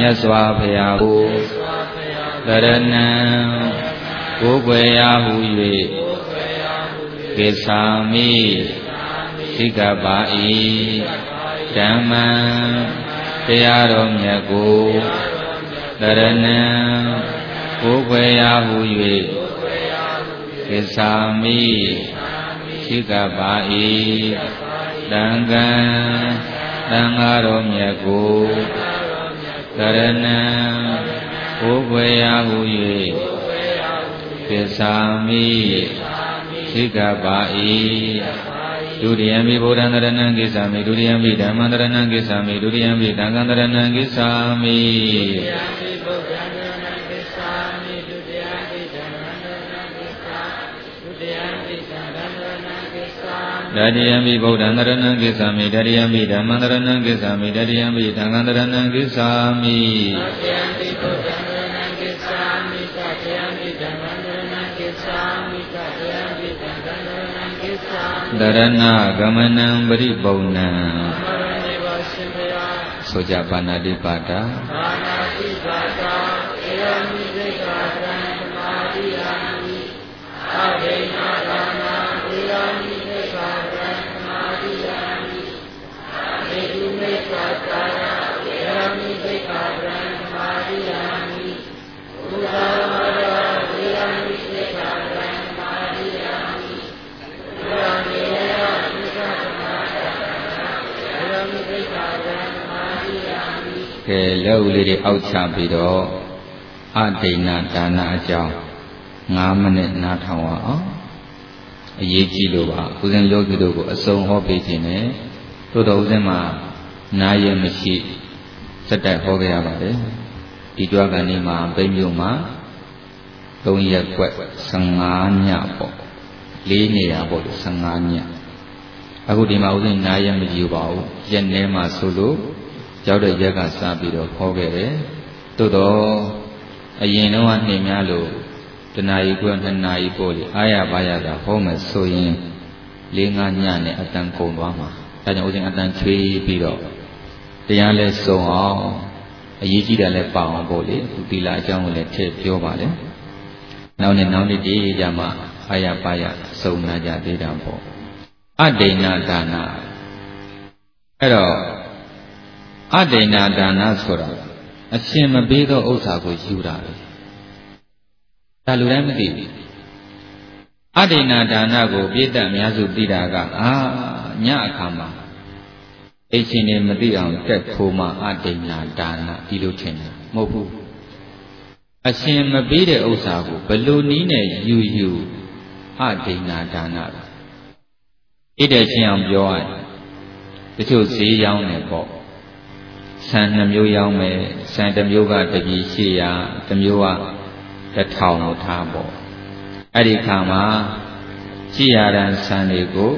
မြတ်စွာဘုရားကိုတရဏံကိုယ်ွယ်ရာဟု၍ကိစ္ဆာမိသိက္ခာပါ၏ဓမ္မံတရားတော်မြတ်ကိုတရဏံကိုယ်ွယ်ရာဟု၍ကိစ္ဆာမိသိက္ခာပါ၏တံဃံသံဃာတော်မြတ်ကိုတရဏံကိုယ်ွယ်ရာဟု၍ကိစ္ဆာမိသိက္ခာပါ၏ဒုတိယံမိဗုဒ္ဓံတရဏံကိစ္ဆာမိဒုတိယံမိဓမ္မံတရဏံကိစ္ဆာမိဒုတိယံမိသံဃံတရဏံကိစ္ဆာမိတတိယံမိဗုဒ္ဓံတရဏံကိစ္ဆာမိတတိယံမိဓမ္မံတရဏံကိစ္ဆာမိတတိယံမိသံဃံတရဏံကိစ္ဆာမိတရဏဂမနံပရိပုံဏံဆိုကြပါဏာတိပါဒာကဲလက်ဦးလေးတွေအောက်ချပြီးတော့အဒိဏဒါနအကြောင်း9မိနစ်နားထောင်အောင်အရေးကြီးလို့ပါဦးဇင်းယောဂီတို့ကိုအစုံဟောပေးခြင်းနဲ့တို့တော်ဦးဇင်းမှာနားရမရှိစက်တိုက်ဟောခဲ့ရပါတယ်ဒီကြွကနေမှာပိမြို့မှာ3ရက်ကွက်15ညပေါ့4နေရာပေါ့15ညအခုဒီမှာဦးဇင်းနားရမရှိပါဘူးရက်ထဲမှာဆိုလို့ရောက်တဲ့ရက်ကစပြီးတော့ခေါ်ခဲ့တယ်သို့တော့အရင်တော့နှင်များလို့တနာရီခွဲ2နာရီပို့လေအားရပါရတာဟောမယ်ဆိုရင်4-5ညနဲ့အတန်ကုန်သွားမှာဒါကြောင့်ဦးဇင်းအတန်ချွေးပြီးတော့တရားလဲစုံအောင်အရေးကြီးတယ်လဲပအောင်ပို့လေဒီသီလအကြောင်းကိုလည်းထည့်ပြောပါလေနောက်နေ့ဒီကြမှာအားရပါရစုံနာကြသေးတာပေါ့အဒိဏဒါနအဲ့တော့အဒိဏဒါနဆိုတာအရှင်မပေးသောဥစ္စာကိုယူတာပဲဒါလူတိုင်းမသိဘူးအဒိဏဒါနကိုပြည့်တတ်အများစုသိတာကညအခါမှာအိတ်ချင်းတွေမသိအောင်တက်ခိုးမှအဒိဏဒါနဒီလိုထင်တယ်မဟုတ်ဘူးအရှင်မပေးတဲ့ဥစ္စာကိုဘယ်လိုနည်းနဲ့ယူအဒိဏဒါနဣတဲ့ချင်းအောင်ပြောရတချို့ဈေးရောင်းတယ်ပေါ့ဆန်2မျိုးရောင်းမယ်ဆန်1မျိုးက1ပြည်800 1မျိုးက1000ကိုထားပေါ့အဲ့ဒီခါမှာ800တန်ဆန်တွေကို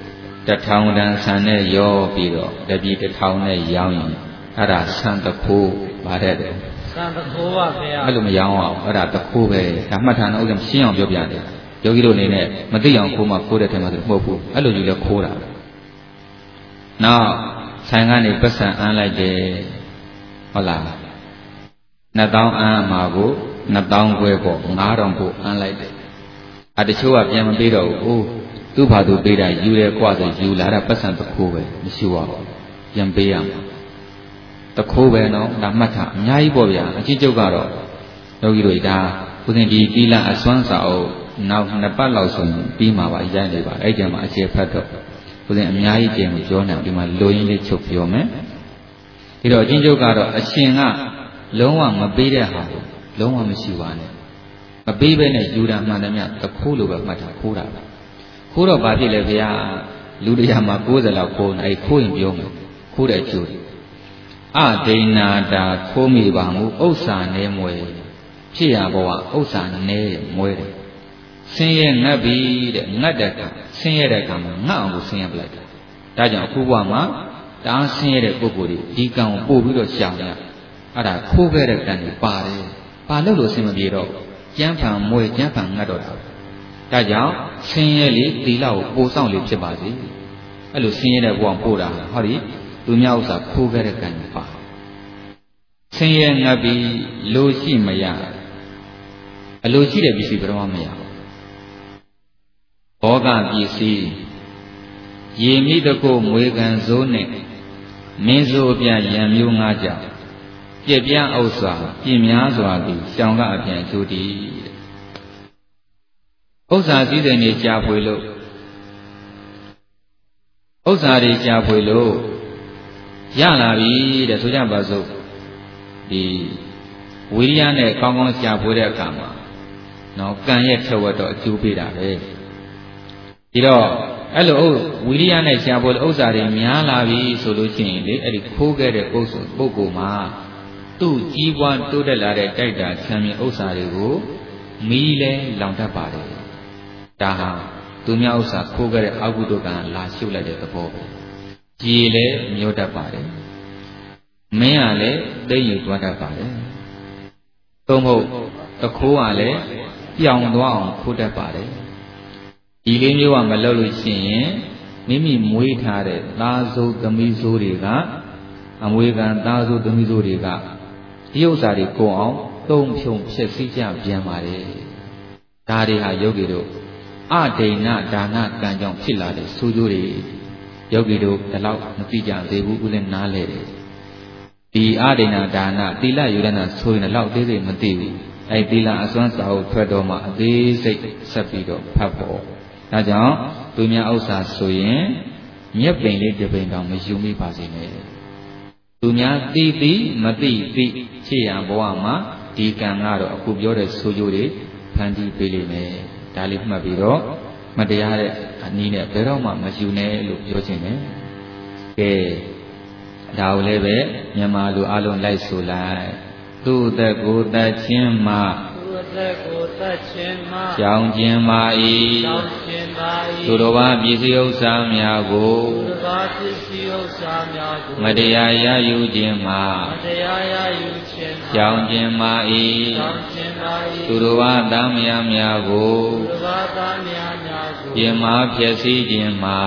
1000တန်ဆန်နဲ့ရောပြီးတော့1ပြည်1000နဲ့ရောင်းရင်အဲ့ဒါဆန်တခိုးဗါတဲ့ဆန်တခိုးပါဗျာအဲ့လိုမရောင်းအောင်အဲ့ဒါတခိုးပဲဒါမှတ်ထားတော့ဥစ္စာရှင်းအောင်ပြောပြတယ်ယောဂီတို့အနေနဲ့မသိအောင်ခိုးမှခိုးတဲ့ထဲမှာဆိုမဟုတ်ဘူးအဲ့လိုယူလဲခိုးတာနောက်ဆိုင်ကနေပတ်စံအမ်းလိုက်တယ်ဟုတ်လား2000အမ်းမှာကို2000ခွဲပေါ့9000ကိုအမ်းလိုက်တယ်တချို့ကပြန်မပေးတော့ဘူးသူ့ဘာသူပေးတာယူရဲกว่าဆိုယူလာတာပတ်စံတခိုးပဲမရှိပါဘူးပြန်ပေးရမှာတခိုးပဲနော်ဒါမှတ်ထားအများကြီးပေါ့ဗျာအချင်းကျုပ်ကတော့ယောဂီတို့ဒါဦးဇင်းဒီသီလအစွမ်းစာအုပ်နောက်2ပတ်လောက်ဆိုရင်ပြီးမှာပါရိုက်နေပါအဲ့ကြမှာအခြေဖတ်တော့ဦးဇင်းအများကြီးပြန်ပြောနေဒီမှာလိုရင်းလေးချုပ်ပြောမယ်ဒီတော့အချင်းကျုပ်ကတော့အရှင်ကလုံးဝမပေးတဲ့ဟာကိုလုံးဝမရှိပါနဲ့မပေးဘဲနဲ့ယူတာမှန်တယ်မြတ်တခိုးလိုပဲမှတ်တာခိုးတာပဲခိုးတော့ဘာဖြစ်လဲဗျာလူတရားမှာ90လောက်ခိုးနေအဲ့ခိုးရင်ပြောမယ်ခိုးတဲ့အကျိုးအဒိဏတာခိုးမိပါမှုဥစ္စာနဲ့မွဲဖြစ်ရဘဝဥစ္စာနဲ့မွဲတယ်ဆင်းရဲငတ်ပြီတဲ့ငတ်တဲ့အခါဆင်းရဲတဲ့အခါမှာငတ်အောင်ကိုဆင်းရဲပလိုက်တာဒါကြောင့်အခုဘဝမှာတအားဆင်းရဲတဲ့ပုဂ္ဂိုလ်တွေဒီကံကိုပို့ပြီးတော့ရှာရအဲ့ဒါခိုးခဲ့တဲ့ကံတွေပါတယ်ဘာလို့လို့ဆင်းမပြေတော့ကျမ်းဖန်မွဲကျမ်းဖန်ငတ်တော့တာဒါကြောင့်ဆင်းရဲလေသီလကိုပို့ဆောင်လေဖြစ်ပါစေအဲ့လိုဆင်းရဲတဲ့ဘဝပို့တာဟောဒီသူများဥစ္စာခိုးခဲ့တဲ့ကံတွေပါဆဆင်းရဲငတ်ပြီးလိုရှိမရအလိုရှိတဲ့ပစ္စည်းဘယ်တော့မှမရဘူးဘောဂပစ္စည်းရေမိတကုမွေကန်စိုးနဲ့မင်းစိုးအပြရံမျိုးငါးကြောင့်ပြက်ပြန်းဥစ္စာပြင်များစွာပြီးရှောင်ကအပြန်ကျိုးတည်ဥစ္စာစည်းစိမ်တွေကြာဖွေလို့ဥစ္စာတွေကြာဖွေလို့ရလာပြီတဲ့ဆိုကြပါစို့ဒီဝိရိယနဲ့ကောင်းကောင်းကြာဖွေတဲ့အခါမှာနော်ကံရဲ့ထက်ဝက်တော့အကျိုးပေးတာပဲဒီတော့အဲ့လိုဝိရိယနဲ့ကြာဖွေလို့ဥစ္စာတွေများလာပြီဆိုလို့ရှိရင်လေအဲ့ဒီခိုးခဲ့တဲ့ပုဂ္ဂိုလ်မှာသူ့ကြီးပွားတိုးတက်လာတဲ့တိုက်တာချမ်းမြေဥစ္စာတွေကိုမီးလဲလောင်တတ်ပါတယ်ဒါဟာသူများဥစ္စာခိုးခဲ့တဲ့အကုသိုလ်ကံလာရှုပ်လိုက်တဲ့သဘောပဲကြည်လဲမျိုးတတ်ပါတယ်မင်းကလည်းသိယူသွားတတ်ပါတယ်သို့မဟုတ်တခိုးကလည်းပြောင်းသွားအောင်ခိုးတတ်ပါတယ်ဒီလေးမျိုးကမလုပ်လို့ရှိရင်မိမိမွေးထားတဲ့သားစိုးသမီးစိုးတွေကအမွေခံသားစိုးသမီးစိုးတွေကဒီဥစ္စာတွေကုန်အောင်သုံးဖြုံဖြစ်စည်းကြပြန်ပါတယ်ဒါတွေဟာယောဂီတို့အဒိဏဒါနကံကြောင့်ဖြစ်လာတဲ့ဆိုးကျိုးတွေယောဂီတို့ဒီလောက်မသိကြသေးဘူးဦးလည်းနားလဲတယ်ဒီအဒိဏဒါနသီလယူရဏဆိုရင်တော့သေးသေးမသိဘူးအဲသီလအစွမ်းစာအုပ်ထွက်တော့မှအသေးစိတ်ဆက်ပြီးတော့ဖတ်ဖို့ဒါကြောင့်သူများဥစ္စာဆိုရင်မြက်ပင်လေးတစ်ပင်တောင်မယူမိပါစေနဲ့သူများသိမသိဖြစ်ရန်ဘဝမှာဒီကံကတော့အခုပြောတဲ့ဆိုးကျိုးတွေဖန်တီးပေးလိမ့်မယ်ဒါလေးမှတ်ပြီးတော့မတရားတဲ့အနည်းနဲ့ဘယ်တော့မှမယူနဲ့လို့ပြောချင်တယ်ကဲဒါကိုလည်းပဲမြန်မာလူအလုံးလိုက်ဆိုလိုက်သူ့သက်ကိုယ်သက်ချင်းမှကြောင်းခြင်းမာ၏သူတော်ဘာပစ္စည်းဥစ္စာများကိုမတရားရယူခြင်းမှာကြောင်းခြင်းမာ၏သူတော်ဘာသားမယားများကိုပြင်မာဖြစ်စည်းခြင်းမှာ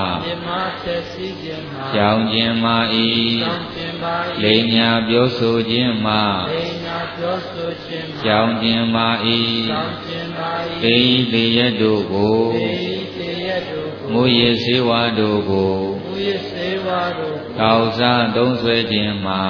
ကြောင်းခြင်းမာ၏လိမ်ညာပြောဆိုခြင်းမှာကြောင်းခြင်းမာ၏သေသေရတို့ကိုမူရစေဝါတို့ကိုတောက်စားသုံးဆွဲခြင်းမှာ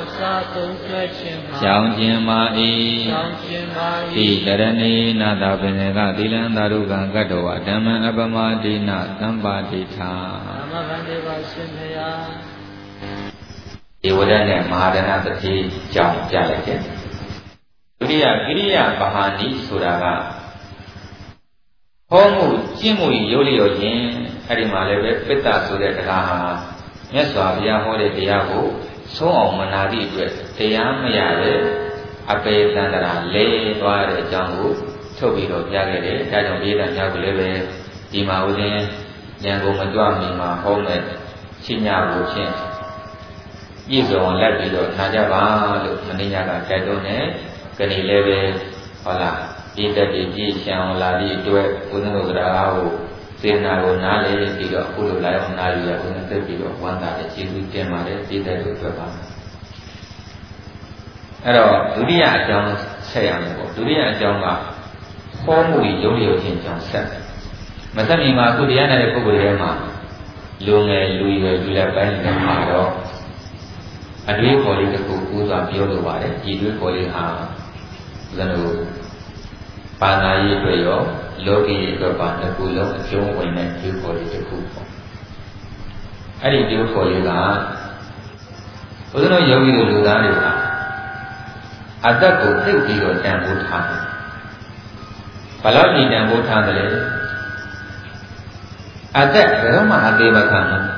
ကြောင်းခြင်းမာ၏ဤတရဏီနာတာပင်ကသီလံသာရုကံကတ္တဝဓမ္မအပမဒိနသံပါတိထာဓမ္မဗန္တိပါရှင်ဘုရားဒီဝရနဲ့မဟာဒနာတတိကြောင့်ကြားလိုက်တယ်ဒုတိယကိရိယာပဟာနိဆိုတာကဟောမှုကျင့်မှုရုပ်လျော်ခြင်းအဲ့ဒီမှာလည်းပဲပိတ္တဆိုတဲ့တရားဟာမြတ်စွာဘုရားဟောတဲ့တရားကိုဆုံးအောင်မနာသည့်အတွက်တရားမရတဲ့အပေတန္တရာလဲသွားတဲ့အကြောင်းကိုထုတ်ပြီးတော့ပြခဲ့တယ်ဒါကြောင့်ဒီတန်များကိုလည်းပဲဒီမှာဦးဇင်းဉာဏ်ကိုမကြွမီမှာဟောမဲ့ရှင်းညာကိုဖြင့်ပြည့်စုံလက်ပြီးတော့ထားကြပါလို့မင်းညာကတိုက်တွန်းတယ်ကနေလည်းပဲဟုတ်လားဒီတက်ဒီပြည့်ချံလာသည့်အတွက်ဘုန်းတော်တရားကိုစေနာကိုနားလေပြီးတော့အခုလိုလာအောင်နားယူရဘုန်းသက်ပြီးတော့ဝမ်းသာတဲ့ကျေးဇူးတင်ပါတယ်ပြည့်တဲ့တို့အတွက်ပါအဲ့တော့ဒုတိယအကြောင်းဆက်ရမယ်ပေါ့ဒုတိယအကြောင်းကဟောမှုရုပ်ရည်ချင်းကြောင့်ဆက်မဆက်မီမှာအခုတရားနာတဲ့ပုဂ္ဂိုလ်တွေမှာလူငယ်လူရွယ်လူလက်ပိုင်းတွေမှာတော့အတွေးခေါ်လေးတစ်ခုကိုးစွာပြောလိုပါတယ်ဒီတွေးခေါ်လေးဟာဇနုပါဏာရေးအတွက်ရောလောကီရေးအတွက်ပါတစ်ခုလုံးအကျုံးဝင်တဲ့တွေးခေါ်လေးတစ်ခုပေါ့အဲ့ဒီတွေးခေါ်လေးကဘုရားယောဂီတို့လူသားတွေကအသက်ကိုသိပြီးတော့တန်ဖိုးထားတယ်ဘယ်လောက်ကြီးတန်ဖိုးထားတယ်လဲအသက်ဘယ်တော့မှအသေးမခံဘူး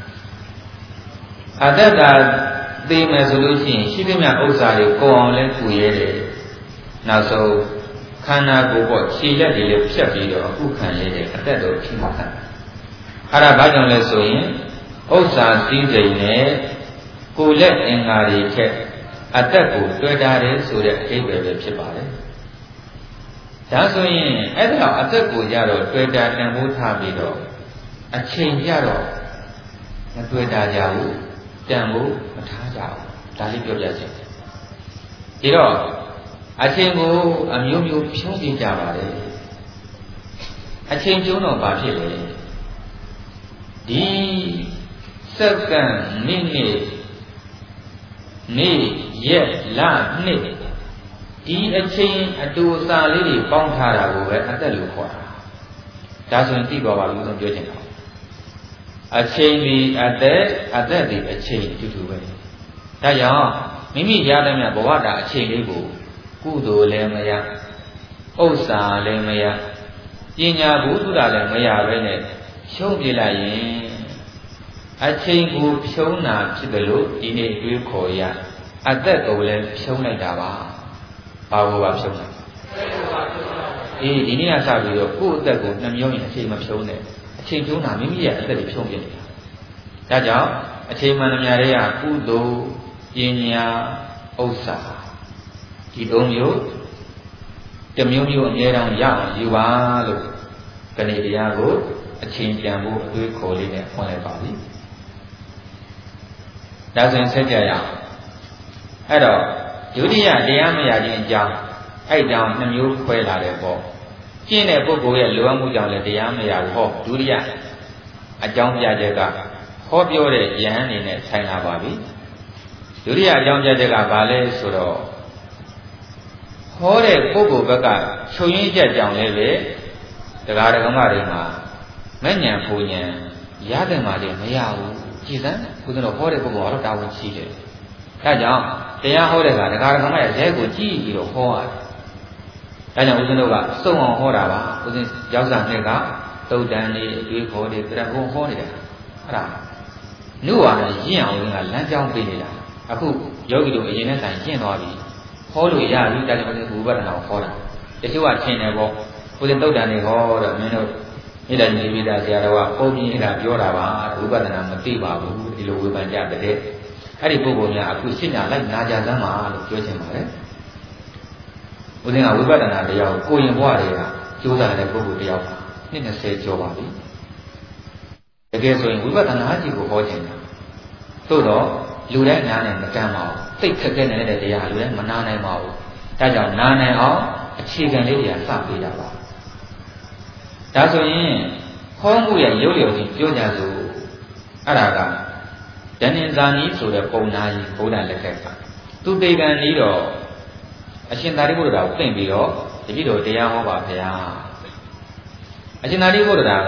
အသက်ကသိမယ်ဆိုလို့ရှိရင်ရှိသမျှဥစ္စာတွေကုန်အောင်လဲကူရဲတယ်နောက်ဆုံးခန္ဓာကိုယ်ပေါ့ခြေလက်တွေလည်းဖြတ်ပြီးတော့အခုခံရတဲ့အသက်တော့ဖြစ်မှာအဲ့ဒါဘာကြောင့်လဲဆိုရင်ဥစ္စာစည်းစိမ်နဲ့ကိုယ်လက်အင်္ဂါတွေထက်အသက်ကိုတွေ့တာတယ်ဆိုတဲ့အဓိပ္ပာယ်ပဲဖြစ်ပါတယ်ဒါဆိုရင်အဲ့ဒါအသက်ကိုကြတော့တွေ့တာတန်ဖိုးထားပြီးတော့အချိန်ကြတော့မတွေ့တာကြဘူးတန်ဖို့မထားကြဘူးဒါလေးပြောပြချင်တယ်ဒီတော့အချိန်ကိုအမျိုးမျိုးဖြုံးပြကြပါလေအချိန်ကျုံးတော့ဘာဖြစ်လဲဒီစက္ကန့်မိနစ်နေ့ရက်လနှစ်ဒီအချိန်အတူအစာလေးတွေပေါင်းထားတာကိုပဲအသက်လို့ခေါ်တာဒါဆိုရင်သိသွားပါလို့ပြောချင်တာအချိန်ဒီအသက်ဒီအချိန်အတူတူပဲဒါကြောင့်မိမိရတဲ့မြတ်ဘဝတာအချိန်လေးကိုကုသိုလ်လည်းမရဥစ္စာလည်းမရပညာဘုဒ္ဓလည်းမရပဲနဲ့ရှုံးပြလိုက်ရင်အချိန်ကိုဖြုံးတာဖြစ်တယ်လို့ဒီနေ့တွေးခေါ်ရအသက်ကိုလည်းဖြုံးလိုက်တာပါဘာလို့ပါဖြုံးတာဒီနေ့ကစပြီးတော့ကိုယ့်အသက်ကိုနှမျောရင်အချိန်မဖြုံးနဲ့အချိန်ဖြုံးတာမိမိရဲ့အသက်ကိုဖြုံးပြနေတာဒါကြောင့်အချိန်မှန်များတွေကကုသိုလ်ပညာဥစ္စာဒီသုံးမျိုးတစ်မျိုးမျိုးအမြဲတမ်းရအောင်ယူပါလို့ခဏတရားကိုအချိန်ပြန်ဖို့အတွေးခေါ်လေးနဲ့ဖွင့်လိုက်ပါပြီဒါဆိုရင်ဆက်ကြရအောင်အဲ့တော့ဒုတိယတရားမရခြင်းအကြောင်းအဲ့တောင်နှမျိုးခွဲလာတယ်ပေါ့ကျင့်တဲ့ပုဂ္ဂိုလ်ရဲ့လိုအပ်မှုကြောင့်လည်းတရားမရဘူးဟောဒုတိယအကြောင်းပြချက်ကဟောပြောတဲ့ယဟန်နေနဲ့ဆိုင်လာပါပြီဒုတိယအကြောင်းပြချက်ကဘာလဲဆိုတော့ဟောတဲ့ပုဂ္ဂိုလ်ဘက်ကချုပ်ရင်းချက်ကြောင့်လည်းပဲတရားဓမ္မတွေမှာမဲ့ညာပူညာရတဲ့မှာလည်းမရဘူးကြည်စမ်းဘုရားတော်ဟောတဲ့ပုဂ္ဂိုလ်ကတော့တာဝန်ရှိတယ်ဒါကြောင့်တရားဟောတဲ့ကတရားဓမ္မရဲ့ဇဲကိုကြည့်ပြီးတော့ဟောရတယ်ဒါကြောင့်ဦးဇင်းတို့ကစုံအောင်ဟောတာပါဦးဇင်းရောက်စားတဲ့ကသုတ်တန်လေးအတွေးခေါ်တွေပြတ်ဖို့ဟောနေတာအဲ့ဒါနုဝါဒရင့်အောင်ဦးဇင်းကလမ်းကြောင်းပေးနေတာအခုယောဂီတို့အရင်နဲ့ဆိုင်ကျင့်သွားပြီဟောလို့ရပြီဒါကြောင့်ဦးဇင်းဝိပဿနာကိုဟောတာတချို့ကထင်တယ်ပေါ့ဦးဇင်းသုတ်တန်တွေဟောတော့မင်းတို့ဣဒ္ဓနိမိတ်ဆရာတော်ကပုံပြင်အဲ့ဒါပြောတာပါဝိပဿနာမသိပါဘူးဒီလိုဝေဖန်ကြတဲ့အဲ့ဒီပုဂ္ဂိုလ်များအခုရှင်းညာလိုက်နာကြစမ်းပါလို့ပြောချင်ပါတယ်ဦးဇင်းကဝိပဿနာတရားကိုကိုရင်ဘဝတွေကကျိုးစားတဲ့ပုဂ္ဂိုလ်တယောက်နှစ်20ကျော်ပါပြီတကယ်ဆိုရင်ဝိပဿနာကြီးကိုဟောချင်တာသို့တော့လူတိုင်းနားနဲ့မတမ်းပါဘူးသိခက်ခဲနေတဲ့တရားလူတိုင်းမနာနိုင်ပါဘူးဒါကြောင့်နားနိုင်အောင်အခြေခံလေးတွေကစပေးတာပါဒါဆိုရင်ဟောမှုရဲ့ရုပ်လျော်ခြင်းပြောကြစို့အဲ့ဒါကဒဏ္ဍင်ဇာနီဆိုတဲ့ပုံနာကြီးဘုရားလက်ထက်ကသူတေကံကြီးတော့အရှင်သာရိပုတ္တရာကိုသိမ့်ပြီးတော့တပည့်တော်တရားဟောပါဗျာအရှင်သာရိပုတ္တရာက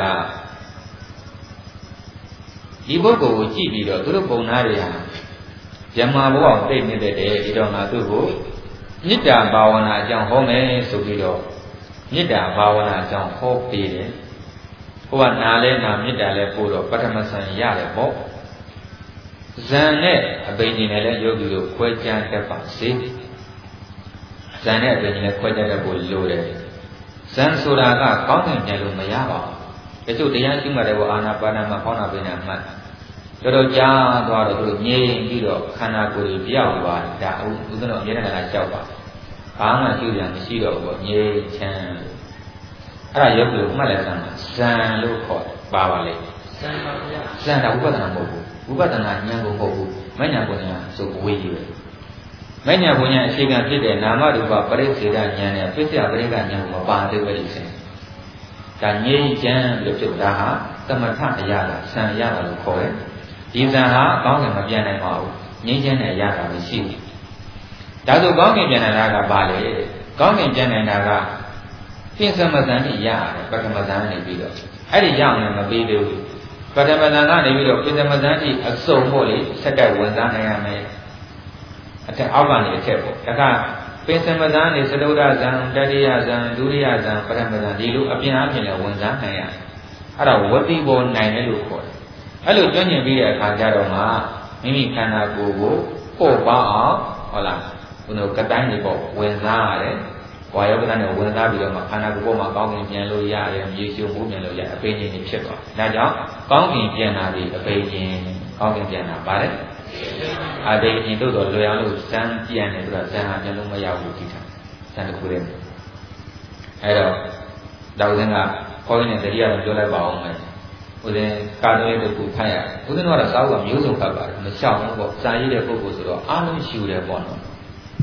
ဒီပုဂ္ဂိုလ်ကိုကြည့်ပြီးတော့သူတို့ပုံနာတွေဟာဇမ္မာဘဝကိုသိနေတဲ့ဒီတော့ငါသူ့ကိုမေတ္တာဘာဝနာအကြောင်းဟောမယ်ဆိုပြီးတော့မေတ္တာဘာဝနာအကြောင်းဟောပေးတယ်ဟိုကနာလဲနာမေတ္တာလဲပို့တော့ပထမဆံရတယ်ပေါ့ဇန်နဲ့အပိညာနဲ့လည်းယောဂီတို့ခွဲခြားတတ်ပါစေဇန်နဲ့အပိညာနဲ့ခွဲခြားတတ်ဖို့လိုတယ်ဇန်ဆိုတာကကောင်းတဲ့ဉာဏ်လို့မရပါဘူးတချို့တရားရှိမှတဲ့ဘောအာနာပါနမှာဟောနာပိညာမှတ်တော်တော်ကြားသွားတော့သူငြိမ်ပြီးတော့ခန္ဓာကိုယ်ကြီးပြောက်သွားတယ်ဒါဥဒ္ဒနောအမြဲတမ်းလျှောက်ပါဘာမှကျူးပြန်မရှိတော့ဘူးငြိမ်ချမ်းအဲ့ဒါယောဂီတို့မှတ်လိုက်စမ်းဇန်လို့ခေါ်ပါပါလေဇန်ပါဗျာဇန်တာဝိပဿနာမဟုတ်ဘူးဝိပဿနာဉာဏ်ကိုမဟုတ်ဘူးမဉ္ဇဏ်ပညာဆိုဝေးကြီးပဲမဉ္ဇဏ်ပညာအခြေခံဖြစ်တဲ့နာမရူပပရိစ္ဆေဒဉာဏ်နဲ့ပစ္စယပရိက္ခဉာဏ်ကိုမပါသေးဘူးလေဆင်ဒါငြိမ်းချမ်းလို့ဖြစ်တာဟာသမထအရာလားဆံရတာလို့ခေါ်တယ်ဒီဆံဟာကောင်းကင်မပြန်နိုင်ပါဘူးငြိမ်းချမ်းတဲ့ရတာမရှိဘူးဒါဆိုကောင်းကင်ပြန်နိုင်တာကဘာလဲကောင်းကင်ပြန်နိုင်တာကပြင်စမဇန်နဲ့ရတယ်ပထမဇန်နဲ့ပြီးတော့အဲ့ဒီရအောင်လည်းမပြီးသေးဘူးပထမဇန်ကနေပြီးတော့ပြင်စမဇန်တိအစုံဖို့လေစက်ကဝင်စားနိုင်ရမယ်အထက်အောက်ကနေအထက်ပေါ့ဒါကပင်စမဇန်နေသတုဒ္ဒဇန်တတိယဇန်ဒုတိယဇန်ပထမဇန်ဒီလိုအပြင်အပြင်လည်းဝင်စားနိုင်ရတယ်အဲ့ဒါဝတိဘောနိုင်တယ်လို့ခေါ်တယ်အဲ့လိုကျွမ်းကျင်ပြီးတဲ့အခါကျတော့မှမိမိခန္ဓာကိုယ်ကိုပို့ပါအောင်ဟုတ်လားဘုန်းတော်ကတိုင်းတွေပေါ့ဝင်စားရတယ်ဝါယောကတနဲ့ဝင်စားပြီးတော့မှခန္ဓာကိုယ်ပေါ်မှာကောင်းကင်ပြန်လို့ရတယ်မြေရှုံမှုပြန်လို့ရအပိဉ္စတွေဖြစ်သွားဒါကြောင့်ကောင်းကင်ပြန်တာဒီအပိဉ္စကောင်းကင်ပြန်တာပါတယ်အပိဉ္စတို့တော့လွယ်အောင်လို့ဇန်ပြန်တယ်ဆိုတာဇန်ဟာပြန်လို့မရဘူးဒီထားဇန်တစ်ခုတည်းအဲ့တော့ဒေါက်စင်းကခေါင်းနဲ့တတိယတော့ပြောလိုက်ပါအောင်မယ်ဦးဇင်းကာတွဲတစ်ခုဖတ်ရဦးဇင်းတို့ကတော့စာအုပ်ကမျိုးစုံဖတ်ပါတယ်မရှောင်ဘူးပေါ့စာရေးတဲ့ပုဂ္ဂိုလ်ဆိုတော့အားလုံးရှူတယ်ပေါ့နော်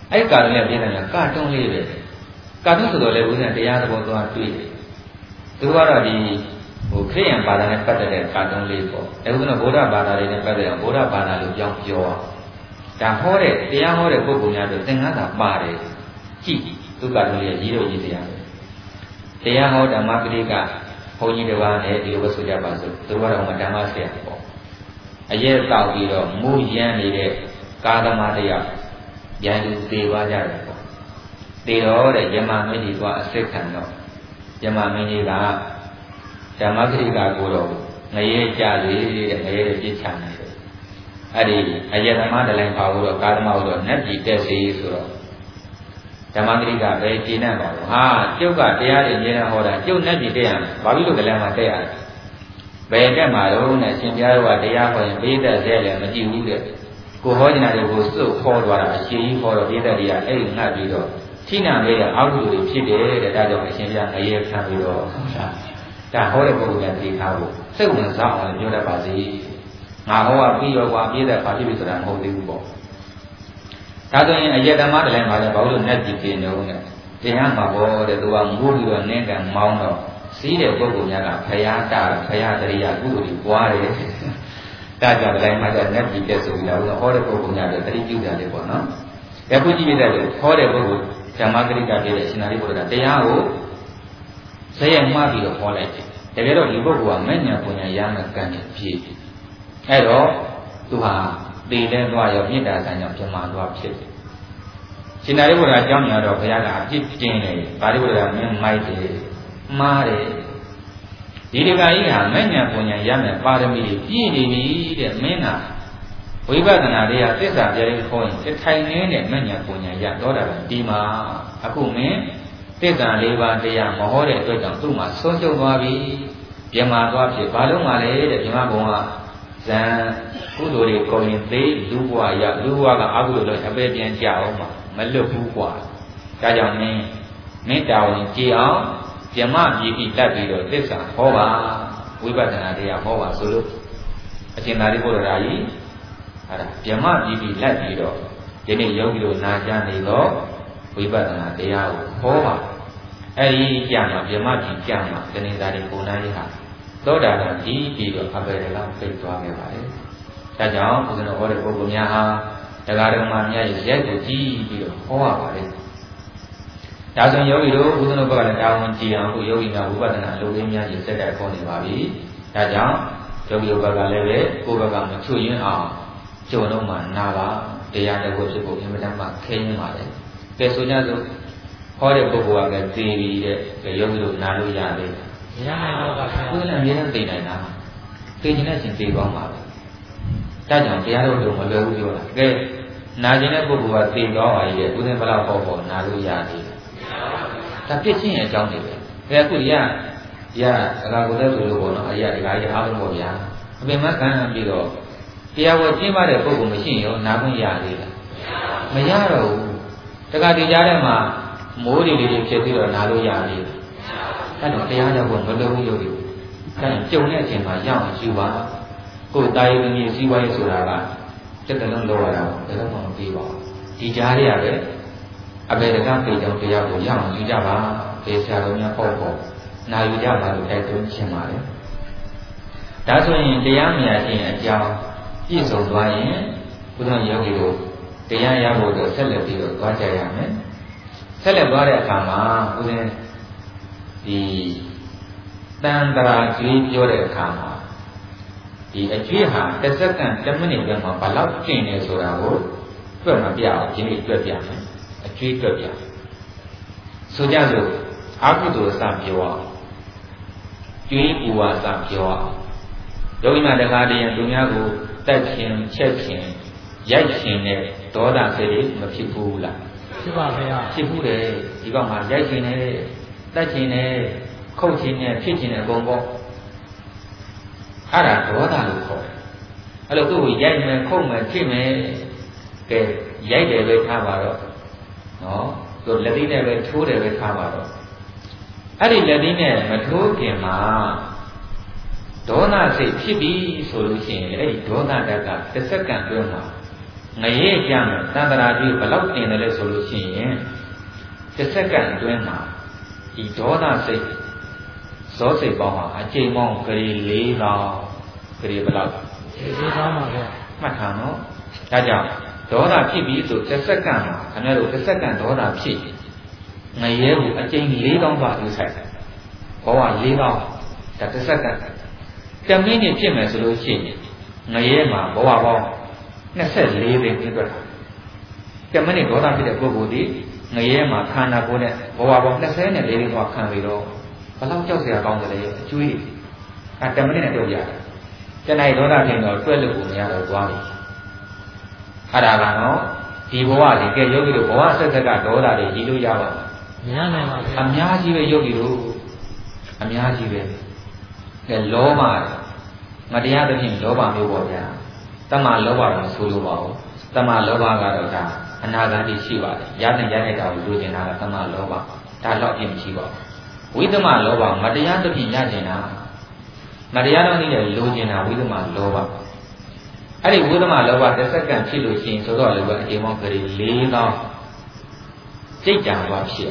အဲ့ကာတွန်းလေးပြနေတာကာတွန်းလေးပဲကာတွန်းဆိုတော့လေဦးဇင်းတရားသဘောသွားတွေ့တယ်သူကတော့ဒီခရစ်ယာန်ဘာသာနဲ့ပတ်သက်တဲ့ကာတွန်းလေးပေါ့အဲဦးဇင်းကဗုဒ္ဓဘာသာလေးနဲ့ပတ်သက်အောင်ဗုဒ္ဓဘာသာလိုပြောင်းပြောအောင်ဒါဟောတဲ့တရားဟောတဲ့ပုဂ္ဂိုလ်များတို့သင်္ကန်းသာပါတယ်ကြည့်သူကာတွန်းလေးရေးတော့ရေးတရားတရားဟောဓမ္မပရိကဘုန်းကြီးတစ်ပါးနဲ့ဒီလိုပဲဆိုကြပါစို့သူကတော့ဓမ္မဆရာပေါ့အရက်တောက်ပြီးတော့မူရမ်းနေတဲ့ကာသမာတယောက်ရန်သူသေးသွားကြတယ်ပေါ့သေတော့တဲ့ယမမင်းကြီးကအစစ်ခံတော့ယမမင်းကြီးကဓမ္မပရိကကိုတော့ငရဲကြလေတဲ့ငရဲပြစ်ချနေတယ်အဲ့ဒီအရက်သမားတလိုင်းပါလို့တော့ကာသမာကိုတော့နတ်ပြည်တက်စေဆိုတော့ဓမ္မပရိကပဲကျင့်တတ်ပါဘူးဟာကျုပ်ကတရားတွေမြင်ရဟောတာကျုပ်နတ်ပြည်တက်ရမယ်ဘာလို့ကလည်းမှတက်ရတယ်ဘယ်တက်မှာတော့နဲ့ရှင်ပြားတို့ကတရားဟောရင်ပိဋကတ်ဆဲလည်းမကြည့်ဘူးတဲ့ကိုဟောနေတာတွေကိုစုပ်ခေါ်သွားတာအရှင်ကြီးခေါ်တော့ပိဋကတ်တွေကအဲ့ဒီငတ်ပြီးတော့ထိနာလေးကအကုသိုလ်တွေဖြစ်တယ်တဲ့ဒါကြောင့်အရှင်ပြားငရဲခံပြီးတော့ဒါဟောတဲ့ပုဂ္ဂိုလ်ကသိထားဖို့စိတ်ဝင်စားအောင်ပြောတတ်ပါစေငါဟောကပြီးရောကွာပိဋကတ်ဘာဖြစ်ပြီဆိုတာမဟုတ်သေးဘူးပေါ့ဒါဆိုရင်အယက်ဓမ္မတလည်းမှာလည်းဘာလို့နဲ့ကြည့်ပြနေဦးနဲ့တရားမှာပေါ့တဲ့သူကငိုးပြီးတော့နင်းကံမောင်းတော့စီးတဲ့ပုဂ္ဂိုလ်များကဘုရားတာဘုရားတရိယာကုသိုလ်တွေပွားတယ်ဒါကြောင့်လည်းမှာတော့နဲ့ကြည့်ပြဆိုပြီးတော့ဟောတဲ့ပုဂ္ဂိုလ်များတွေတတိပြုကြတယ်ပေါ့နော်အခုကြည့်ပြတဲ့ဟောတဲ့ပုဂ္ဂိုလ်ဓမ္မဂရိကပြည့်တဲ့ရှင်သာရိပုတ္တရာတရားကိုဇယက်မှားပြီးတော့ဟောလိုက်တယ်တကယ်တော့ဒီပုဂ္ဂိုလ်ကမဲ့ညာပုံညာရမယ်ကံနဲ့ဖြည့်အဲ့တော့သူဟာသေတဲ့သွားရောမေတ္တာဆံကြောင့်ပြမသွားဖြစ်တယ်ရှင်သာရိပုတ္တရာအကြောင်းညာတော့ဘုရားကအပြစ်တင်တယ်ပါရိပုတ္တရာမင်းမိုက်တယ်မှားတယ်ဒီတခါကြီးဟာမဲ့ညာပုံညာရမယ်ပါရမီတွေပြည့်နေပြီတဲ့မင်းကဝိပဿနာတရားသစ္စာပြရင်ခေါ်ရင်ထိုင်နေတဲ့မဲ့ညာပုံညာရတော့တာဒီမှာအခုမင်းသစ္စာ၄ပါးတရားမဟောတဲ့အတွက်ကြောင့်သူ့မှာဆုံးရှုံးသွားပြီပြမသွားဖြစ်ဘာလို့မှလဲတဲ့ပြမဘုံကဇံကုသိုလ်တွေကုန်ရင်သိလူဘဝရလူဘဝကအကုသိုလ်တွေအပေပြန်ကြအောင်မှာမလွတ်ဘူးกว่าဒါကြောင့်မင်းတာဝန်ကြည်အောင်ပြမပြည်ပြီးတတ်ပြီးတော့သစ္စာဟောပါဝိပဿနာတရားဟောပါဆိုလို့အရှင်သာရိပုတ္တရာကြီးအဲ့ဒါပြမပြည်ပြီးလက်ပြီးတော့ဒီနေ့ယောဂီတို့နာကြားနေတော့ဝိပဿနာတရားကိုဟောပါအဲ့ဒီကြမှာပြမပြည်ကြမှာတဏှာတွေပုံနာကြီးဟာသောတာပန်ဒီပြီးတော့အပေရလောက်သိသွားခဲ့ပါတယ်။ဒါကြောင့်ဘုရားတော်ဟောတဲ့ပုဂ္ဂိုလ်များဟာတရားတော်မှာများရဲ့ရက်ကိုကြည့်ပြီးတော့ဟောရပါတယ်။ဒါဆိုယောဂီတို့ဘုရားတော်ဘက်ကလည်းတာဝန်ကြည့်အောင်အခုယောဂီများဝိပဿနာအလုပ်လေးများကြီးစက်တိုက်ခေါ်နေပါပြီ။ဒါကြောင့်ယောဂီတို့ဘက်ကလည်းပဲကိုယ်ဘက်ကမချွတ်ရင်းအောင်ကြုံတော့မှနာပါတရားတော်ကိုဖြစ်ဖို့အင်မတန်မှခဲရင်းပါတယ်။ကဲဆိုကြစို့ဟောတဲ့ပုဂ္ဂိုလ်ကလည်းသိပြီးတဲ့ယောဂီတို့နာလို့ရတယ်။မရနိုင်တော့ပါဘူးကိုယ်လည်းအမြဲတမ်းသိနိုင်တာသိခြင်းနဲ့ရှင်သိကောင်းပါပဲဒါကြောင့်တရားတော်တို့မလွယ်ဘူးပြောတာကဲနာခြင်းတဲ့ပုဂ္ဂိုလ်ကသိကောင်းပါရဲ့ဥစဉ်ဘလောက်ပေါ့ပေါ့နာလို့ရသေးတယ်ဒါပြည့်ချင်းရဲ့အကြောင်းတွေပဲဒါအခုရအကာကိုလည်းဆိုလို့ပေါ့နော်အရာဒီကားကြီးအားလုံးပေါ့ဗျာအပင်မခံပြီးတော့တရားဝကျင့်ပါတဲ့ပုဂ္ဂိုလ်မရှိရောနာခွင့်ရသေးလားမရတော့ဘူးတခါတည်းကြားထဲမှာမိုးတွေလေးဖြစ်ပြီးတော့နာလို့ရသေးတယ်အဲ့တော့တရားတော်ကိုမလုပ်ဘူးလို့ပြောတယ်။ကြုံတဲ့အချိန်မှာရအောင်ယူပါ။ကိုယ်တာယုံကြီးစီးပွားရေးဆိုတာကစက်တလုံးလောက်ရတာဘယ်တော့မှမပြီးပါဘူး။ဒီကြားရပဲအဘယ်တကားပြေကြောင်တရားကိုရအောင်ယူကြပါ။ဘယ်ဆရာတော်များပေါ့ပေါ့နာယူကြပါလို့တိုက်တွန်းချင်ပါတယ်။ဒါဆိုရင်တရားမြတ်ခြင်းအကြောင်းပြည့်စုံသွားရင်ဘုရားယောဂီတို့တရားရဖို့တော့ဆက်လက်ပြီးတော့သွားကြရမယ်။ဆက်လက်သွားတဲ့အခါမှာဦးဇင်းဒီတန်တရာကြီးပြောတဲ့အခါမှာဒီအကျွေးဟာတစ်စက္ကန့်10မိနစ်ပဲမှာဘယ်လောက်ကျင့်နေဆိုတာကိုတွက်မပြအောင်ဒီနေ့တွက်ပြမယ်အကျွေးတွက်ပြဆိုကြစို့အာဟုတုစပြောအောင်ကျွေးပူဝါစပြောအောင်ယောဂိမတကားတည်းသူများကိုတက်ခြင်းချက်ခြင်းရိုက်ခြင်းနဲ့ဒေါသစိတ်တွေမဖြစ်ဘူးလားဖြစ်ပါဗျာဖြစ်ဘူးတယ်ဒီကောင်မှာရိုက်ခြင်းနဲ့တက်ခြင်းနဲ့ခုတ်ခြင်းနဲ့ဖြစ်ခြင်းနဲ့အကုန်ပေါ့အဲ့ဒါဒေါသလို့ခေါ်တယ်အဲ့လိုသူ့ကိုရိုက်မယ်ခုတ်မယ်ဖြစ်မယ်ကဲရိုက်တယ်ပဲထားပါတော့နော်သူလက်သီးနဲ့ပဲထိုးတယ်ပဲထားပါတော့အဲ့ဒီလက်သီးနဲ့မထိုးခင်မှာဒေါသစိတ်ဖြစ်ပြီဆိုလို့ရှိရင်အဲ့ဒီဒေါသဓာတ်ကတစ်စက္ကန့်အတွင်းမှာ ye jam tandara ju balok tin le solution the second twin ma di doda sei so sei ba ma a chain mong kari 4 law kari balok 4 law ma bya မှတ်ထားနော်ဒါကြောင့်ဒေါသဖြစ်ပြီးဆိုတစ်စက္ကန့်မှာခင်ဗျားတို့တစ်စက္ကန့်ဒေါသဖြစ်ငရဲကိုအကျဉ်း4000ပါယူဆိုင်ဘဝ4000ဒါတစ်စက္ကန့်10မိနစ်ဖြစ်မယ်ဆိုလို့ရှိရင်ငရဲမှာဘဝပေါင်း24သိန်းဖြစ်သွားတယ်10မိနစ်ဒေါသဖြစ်တဲ့ပုဂ္ဂိုလ်ဒီငရဲမှာခန္ဓာကိုယ်နဲ့ဘဝပေါင်း24သိန်းကခံပြီးတော့ဘယ်လောက်ကြောက်စရာကောင်းတယ်လဲအကျွေး10မိနစ်နဲ့တော့ရတယ်တဏှာဒေါသဖြစ်တော့တွဲလို့ကိုမရတော့သွားပြီအဲ့ဒါကနော်ဒီဘဝဒီကဲယောဂီတို့ဘဝဆက်ဆက်ကဒေါသတွေကြီးလို့ရပါ့မလားမရနိုင်ပါဘူးအများကြီးပဲယောဂီတို့အများကြီးပဲကဲလောဘမတရားသဖြင့်လောဘမျိုးပေါ့ဗျာတမ္မာလောဘတော့ဆိုလိုပါဘူးတမ္မာလောဘကတော့ဒါအနာဂတ်ရှိပါတယ်ရတဲ့တာကိုလိုချင်တာကတမ္မာလောဘဒါတော့အပြည့်မရှိပါဘူးဝိသမလောဘမတရားသဖြင့်ရချင်တာမတရားတော့နည်းနဲ့လိုချင်တာဝိသမလောဘအဲ့ဒီဝိသမလောဘတစ်စက္ကန့်ဖြစ်လို့ရှိရင်ဆိုတော့လည်းအချိန်မောင်းကလေး4000စိတ်ကြံသွားဖြစ်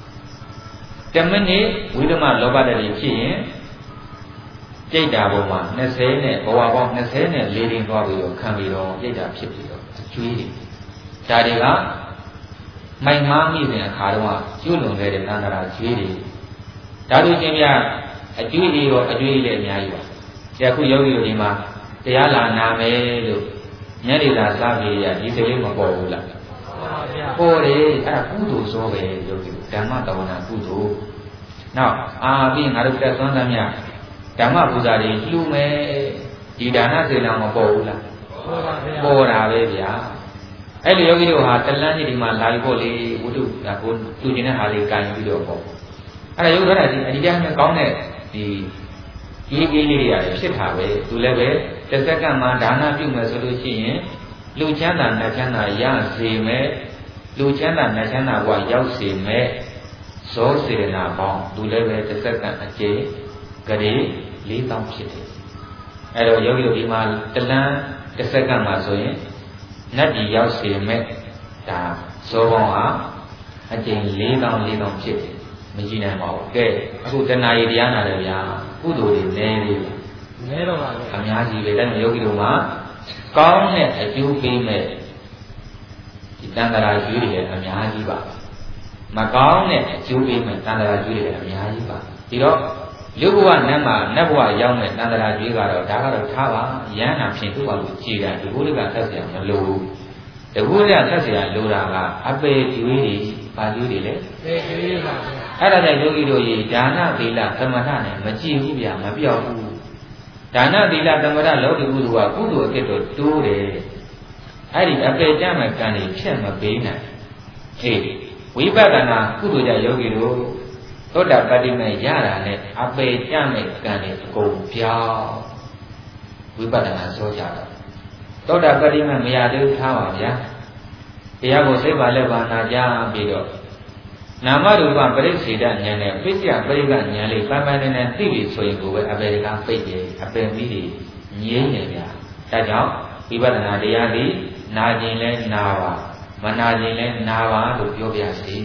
10မိနစ်ဝိသမလောဘတည်းဖြစ်ရင်စိတ်ဓာတ်ပေါ်မှာ20နဲ့ဘဝပေါင်း24နဲ့4တင်သွားပြီးတော့ခံပြီးတော့စိတ်ဓာတ်ဖြစ်ပြီးတော့အကျွေးတွေဒါတွေကမိုင်မားမိတဲ့အခါတော့ကျွလွန်ခဲ့တဲ့တန်တရာကျွေးတွေဒါတို့ချင်းပြအကျွေးတွေရောအကျွေးတွေလည်းအများကြီးပါဒီအခုယောဂီတို့ဒီမှာတရားလာနာမယ်လို့ညနေသာစားပြီးရဒီစိတ်လေးမပေါ်ဘူးလားပေါ်တယ်အဲ့ဒါကုသိုလ်ဆိုပဲယောဂီဓမ္မတဝနာကုသိုလ်နောက်ပြီးငါတို့တက်သွန်းသမျှဓမ္မပူဇာတွေလှူမယ်ဒီဒါနစေနာမပေါ်ဘူးလားပေါ်တာပဲဗျာအဲ့လိုယောဂီတို့ဟာတလန်းကြီးဒီမှာလာပြီးပေါ့လေဝိတုကိုသူကျင်တဲ့ဟာလေးကန်ပြီးတော့ပေါ့အဲ့ဒါယောဂီတို့ကဒီတရားနဲ့ကောင်းတဲ့ဒီကြီးလေးတွေရတယ်ဖြစ်တာပဲသူလည်းပဲတစ်စက္ကန့်မှာဒါနပြုမယ်ဆိုလို့ရှိရင်လူချမ်းသာနတ်ချမ်းသာရစေမယ်လူချမ်းသာနတ်ချမ်းသာဘဝရောက်စေမယ်ဇောစေနာပေါင်းသူလည်းပဲတစ်စက္ကန့်အကျဉ်းကလေး4000ဖြစ်တယ်အဲ့တော့ယောဂီတို့ဒီမှာတလန်းတစ်စက္ကန့်မှာဆိုရင်နတ်ပြည်ရောက်စေမယ်ဒါဇောပေါင်းဟာအကျဉ်း4000ဖြစ်တယ်မကြည့်နိုင်ပါဘူးကဲအခုတဏှာကြီးတရားနာတယ်ဗျာကုသိုလ်တွေနည်းသေးတယ်နည်းတော့ပါဘူးအများကြီးပဲဒါနဲ့ယောဂီတို့မှာကောင်းတဲ့အကျိုးပေးမဲ့ဒီတန်တရာကျွေးတွေအများကြီးပါမကောင်းတဲ့အကျိုးပေးမဲ့တန်တရာကျွေးတွေအများကြီးပါဒီတော့လူဘဝနတ်မှာနတ်ဘဝရောက်မဲ့တန်တရာကျွေးကတော့ဒါကတော့ထားပါရဟန္တာဖြစ်သူ့ဘာလို့ကြည်တာဒီဘုရားကသက်เสียမလို့ဒီဘုရားသက်เสียလိုတာကအပေကျွေးတွေဘာကျွေးတွေလဲပေကျွေးပါအဲ့ဒါကြောင့်ယောဂီတို့ရေဒါနသီလသမထနဲ့မကြည့်ဘူးဗျာမပြောက်ဘူးဒါနသီလသမထလောကီကုသိုလ်ကကုသိုလ်အဖြစ်တော့တိုးတယ်အဲ့ဒီအပေကြမဲ့ကံတွေဖြတ်မပေးနိုင်အေးဝိပဿနာကုသိုလ်ကြယောဂီတို့သောတာပတ္တိမေရတာနဲ့အပေကြမဲ့ကံတွေအကုန်ပြောင်းဝိပဿနာဆိုကြတော့သောတာပတ္တိမေမရသေးဘူးထားပါဗျာတရားကိုစိတ်ပါလက်ပါနာကြပြီးတော့နာမရူပပရိစ္ဆေဒဉာဏ်နဲ့ပိဋကပရိကဉာဏ်လေးပန်းပန်းနဲ့သိပြီဆိုရင်ကိုပဲအပေကပိတ်တယ်အပေမိတွေငြိမ့်နေဗျာဒါကြောင့်ဝိပဿနာတရားဒီနာခြင်းလဲနာပါမနာခြင်းလဲနာပါလို့ပြောပြစီ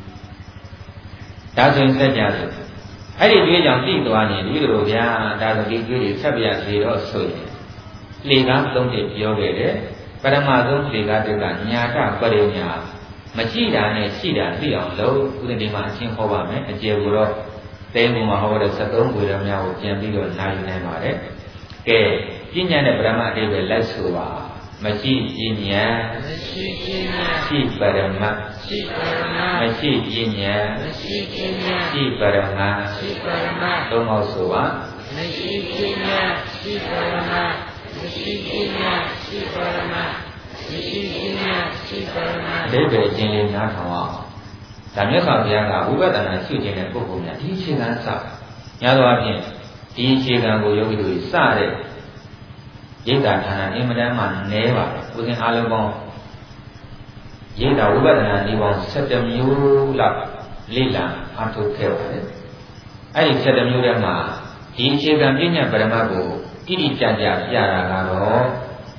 ဒါဆိုရင်စัจ जा ဆိုအဲ့ဒီတွေ့ကြောင့်သိသွားရင်ဒီလိုဗျာဒါဆိုဒီတွေ့တွေဆက်ပြစီတော့ဆိုရင်လေကားသုံးချက်ပြောခဲ့တယ်ပရမဆုံးလေကားတုကညာတပရိညာမရှိတာနဲ့ရှိတာသိအောင်လုပ်ဥဒိမှာအရှင်းဟောပါမယ်အကျေကိုတော့တဲမှုမှာဟောတဲ့73ခွေတော်များကိုပြန်ပြီးတော့နာယူနိုင်ပါတယ်ကဲပညာနဲ့ပရမအတိပဲလက်ဆိုပါမရှိပညာမရှိပညာရှိပရမရှိပရမမရှိပညာမရှိပညာရှိပရမရှိပရမသုံးအောင်ဆိုပါမရှိပညာရှိပရမမရှိပညာရှိပရမမရှိပညာရှိပရမဒိဗ္ဗေအချင်းလေးနားထောင်အောင်ဒါမြတ်စွာဘုရားကဝိပဿနာရှုခြင်းတဲ့ပုဂ္ဂိုလ်များဒီအခြေခံစများသောအားဖြင့်ဒီအခြေခံကိုယောဂီတို့စတဲ့ရိတ်တာဌာနအင်မတန်မှနည်းပါတယ်ဥစဉ်အားလုံးပေါင်းရိတ်တာဝိပဿနာဒီပေါင်း7မျိုးလောက်လေ့လာအားထုတ်ခဲ့ပါတယ်အဲ့ဒီ7မျိုးထဲမှာ ဒီအခြေခံပညာပရမတ်ကိုတိတိကျကျပြတာကတော့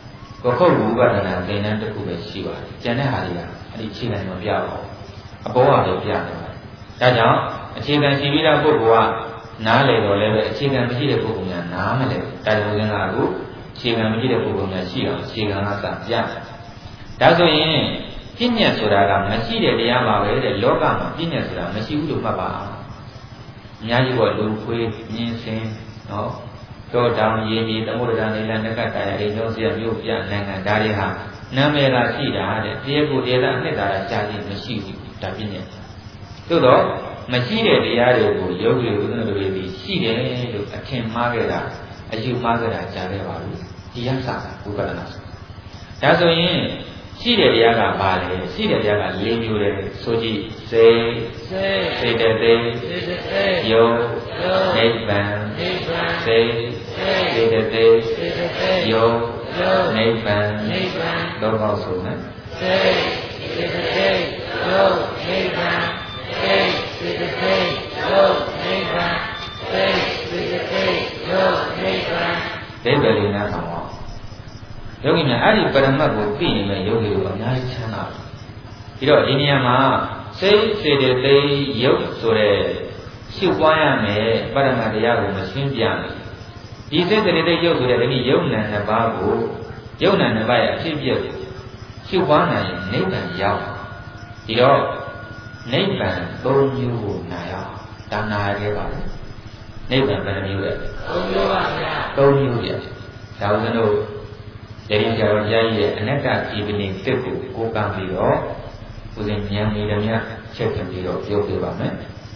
ကိုခုတ်ဝိပဿနာသင်တန်းတစ်ခုပဲရှိပါတယ်ကျန်တဲ့ဟာတွေကအဲ့ဒီအခြေခံမပြပါဘူးအပေါ်ကလည်းပြနေပါတယ်ဒါကြောင့်အခြေခံရှိပြီးသားပုဂ္ဂိုလ်ကနားလေတော့လည်းပဲအခြေခံမရှိတဲ့ပုဂ္ဂိုလ်များနားမလဲတာယုံစင်ကအခုအခြေခံမရှိတဲ့ပုဂ္ဂိုလ်များရှိအောင်အခြေခံကစပြဒါဆိုရင်ပြဉ္ညာဆိုတာကမရှိတဲ့တရားပါပဲတဲ့လောကမှာပြဉ္ညာဆိုတာမရှိဘူးလို့မှတ်ပါအများကြီးကလူခွေးမြင်းစင်းနော်တောတောင်ရေမြေသမုဒ္ဒရာနေလနကတာယအိမ်တော်ဆရာမြို့ပြနိုင်ငံဒါတွေဟာနာမည်ကရှိတာတဲ့တရားကိုတရားအနှစ်သာရရှားခြင်းမရှိဘူးဒါပြဉ္ညာသို့တော့မရှိတဲ့တရားတွေကိုယောဂီဥဒ္ဒနာတွေပြီးရှိတယ်လို့အထင်မှားခဲ့တာအယူမှားခဲ့တာကြားခဲ့ပါဘူးဒီရသဝိပဿနာဒါဆိုရင်ရှိတဲ့တရားကဘာလဲရှိတဲ့တရားက၄မျိုးတယ်ဆိုကြည့်စေတသိက်ယုတ်နိဗ္ဗာန်စေတသိက်ယုတ်နိဗ္ဗာန်တော့ကောက်ဆိုမယ်စေတသိက်ယုတ်နိဗ္ဗာန်စေတသိက်ယုတ်နိဗ္ဗာန်စေတသိက်ယုတ်နိဗ္ဗာန်ဒီပဲလေးနားထောင်ပါယောဂီများအဲ့ဒီပရမတ်ကိုသိရင်လည်းယောဂီတို့အများကြီးချမ်းသာတယ်ပြီးတော့ဒီနေရာမှာစေတသိက်ယုတ်ဆိုတဲ့ရှုပွားရမယ်ပရမတ်တရားကိုမရှင်းပြဘူးဒီစေတသိက်ယုတ်ဆိုတဲ့ဒီယုတ်နံနှစ်ပါးကိုယုတ်နံနှစ်ပါးရဲ့အဖြစ်အပျက်ကိုရှုပွားနိုင်ရင်နိဗ္ဗာန်ရောက်ဒီတော့နိဗ္ဗာန်၃မျိုးကိုနာရအောင်ဒါနာရခဲ့ပါလေနိဗ္ဗာန်ဘယ်နှမျိုးလဲ၃မျိုးပါဗျာ၃မျိုးပြဒါဦးဇင်းတို့ယတိကျော်ကြားရဲ့အနတ္တជីဝနိတက်ကိုကိုးကံပြီးတော့ဦးဇင်းဉာဏ်မီလည်းများချက်ပြပြီးတော့ပြောပြပါမယ်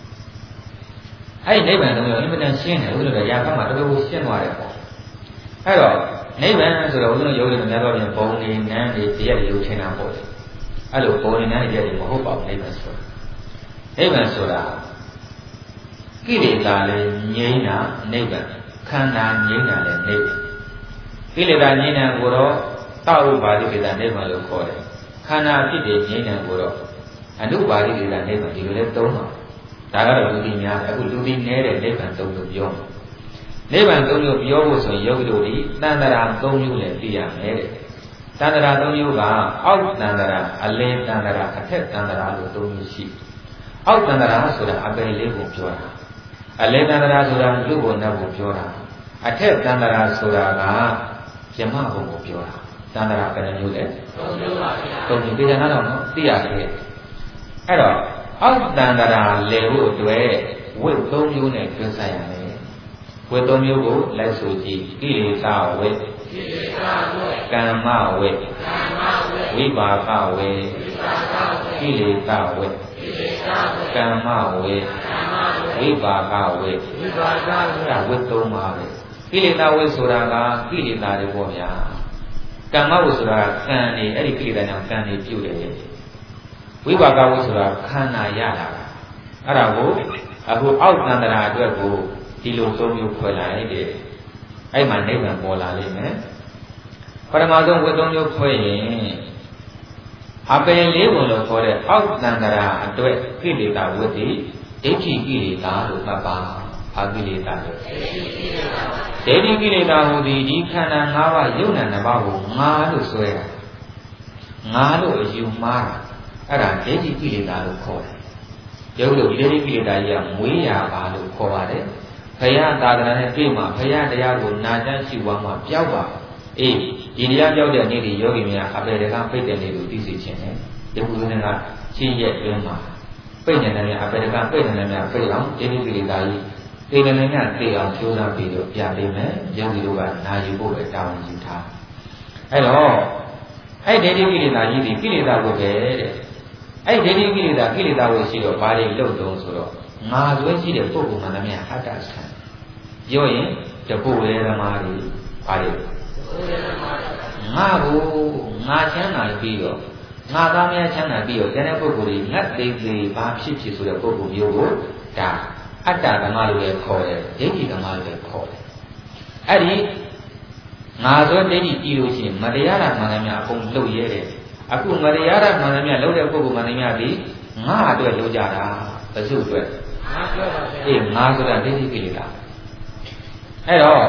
အဲ့ဒီနိဗ္ဗာန်၃မျိုးအင်မတန်ရှင်းတယ်ဦးဇင်းတို့ရာခမှာတော်တော်ရှင်းသွားတယ်ပေါ့အဲ့တော့နိဗ္ဗာန်ဆိုတော့ဦးဇင်းတို့ယောဂီတွေများတော့ပြန်ဘုံနေနန်းတွေတရားတွေလို့ထင်တာပေါ့အဲ့လိုဘုံနေနန်းတွေတရားတွေမဟုတ်ပါဘူးနိဗ္ဗာန်ဆိုတာနိဗ္ဗာန်ဆိုတာကိလေသာလည်းငြိမ်းတာနိဗ္ဗာန်ခန္ဓာငြိမ်းတာလည်းနိဗ္ဗာန်ကိလေသာငြိမ်းတာကိုတော့သဥပါတိကိလေသာနိဗ္ဗာန်လို့ခေါ်တယ်ခန္ဓာဖြစ်တဲ့ငြိမ်းတာကိုတော့အနုပါတိကိလေသာနိဗ္ဗာန်ဒီလိုလဲသုံးပါဒါကတော့လူသိများအခုလူသိနည်းတဲ့နိဗ္ဗာန်၃မျိုးပြောနိဗ္ဗာန်၃မျိုးပြောဖို့ဆိုရင်ယောဂီတို့ဒီတန်တရာ၃မျိုးလည်းသိရမယ်တဲ့တန်တရာ၃မျိုးကအောက်တန်တရာအလယ်တန်တရာအထက်တန်တရာလို့၃မျိုးရှိအောက်တန်တရာဆိုတာအပယ်လေးကိုပြောတာအလယ်တန်တရာဆိုတာလူ့ဘုံနဲ့ကိုပြောတာအထက်တန်တရာဆိုတာကယမဘုံကိုပြောတာတန်တရာဘယ်နှမျိုးလဲ၃မျိုးပါဗျာ၃မျိုးပြကြနာတော့နော်သိရတယ်အဲ့တော့အောက်တန်တရာလေဖို့အတွက်ဝိ၃မျိုးနဲ့တွဲဆိုင်ရမယ်ဝိ၃မျိုးကိုလိုက်ဆိုကြည့်ကိလေသာဝိကမ္မဝိဝိပါကဝိကိလေသာဝိကမ္မဝိဝိပါကဝိဒါဝိ၃ပါပဲကိလေသာဝိဆိုတာကကိလေသာတွေပေါ့ဗျာကမ္မဝိဆိုတာကံနေအဲ့ဒီကိလေသာကြောင့်ကံနေပြုတ်တယ်ဝိပါကဝိဆိုတာခန္ဓာရတာအဲ့ဒါကိုအခုအောက်တန်တရာအတွက်ကိုဒီလို၃မျိုးခွဲလိုက်တယ်အဲ့မှာနိဗ္ဗာန်ပေါ်လာလိမ့်မယ်ပထမဆုံးဝိ၃မျိုးခွဲရင်အပယ်လေးပုံလို့ခေါ်တဲ့အောက်တန်တရာအတွက်ကိလေသာဝိတိဒိဋ္ဌိကိလေသာလို့မှတ်ပါဘာကိလေသာလဲဒိဋ္ဌိကိလေသာဟူသည်ဒီခန္ဓာ၅ပါးယုံနာ၅ပါးကိုငါလို့ဆွဲတာငါလို့အယူမှားတာအဲ့ဒါဒိဋ္ဌိကိလေသာလို့ခေါ်တယ်ယုတ်လို့ဒိဋ္ဌိကိလေသာကြီးကမွေးရပါလို့ခေါ်ပါတယ်ဘုရားသာသနာနဲ့တွေ့မှာဘုရားတရားကိုနာကြားရှိဝါမှာပြောက်ပါအေးဒီတရားပြောက်တဲ့နေ့ဒီယောဂီများအပေတကပိတ်တဲ့နေ့ကိုသိစေခြင်းနဲ့ဒီကုသနကချင်းရက်တွင်းမှာပိတ်နေတဲ့များအပေတကပိတ်နေတဲ့များပိတ်အောင်ဒိဋ္ဌိကိလေသာကြီးသိတဲ့များသိအောင်ကြိုးစားပြီးတော့ပြပေးမယ်ယောဂီတို့ကနာယူဖို့ပဲတာဝန်ယူထားအဲ့တော့အဲ့ဒိဋ္ဌိကိလေသာကြီးဒီကိလေသာကိုပဲတဲ့အဲ့ဒိဋ္ဌိကိလေသာကိုရှိတော့ဘာတွေလုပ်တုံးဆိုတော့ငါဆွဲရှိတဲ့ပုဂ္ဂိုလ်မှန်သမျှအတ္တဆံပြောရင်တပုတ်လေသမားတွေဘာတွေငါကိုငါချမ်းသာပြီးတော့ငါသားများချမ်းသာပြီးတော့ကျန်တဲ့ပုဂ္ဂိုလ်တွေငတ်သေးသေးဘာဖြစ်ဖြစ်ဆိုတဲ့ပုဂ္ဂိုလ်မျိုးကိုဒါအတ္တဓမ္မလို့လည်းခေါ်တယ်ဒိဋ္ဌိဓမ္မလို့လည်းခေါ်တယ်အဲ့ဒီငါဆိုဒိဋ္ဌိကြည့်လို့ရှိရင်မတရားတာမှန်သမျှအကုန်လုပ်ရဲတယ်အခုမတရားတာမှန်သမျှလုပ်တဲ့ပုဂ္ဂိုလ်မှန်သမျှဒီငါအတွက်လုပ်ကြတာဘယ်သူအတွက်ငါပြောပါဗျာအေးငါဆိုတာဒိဋ္ဌိကိလေသာအဲ့တော့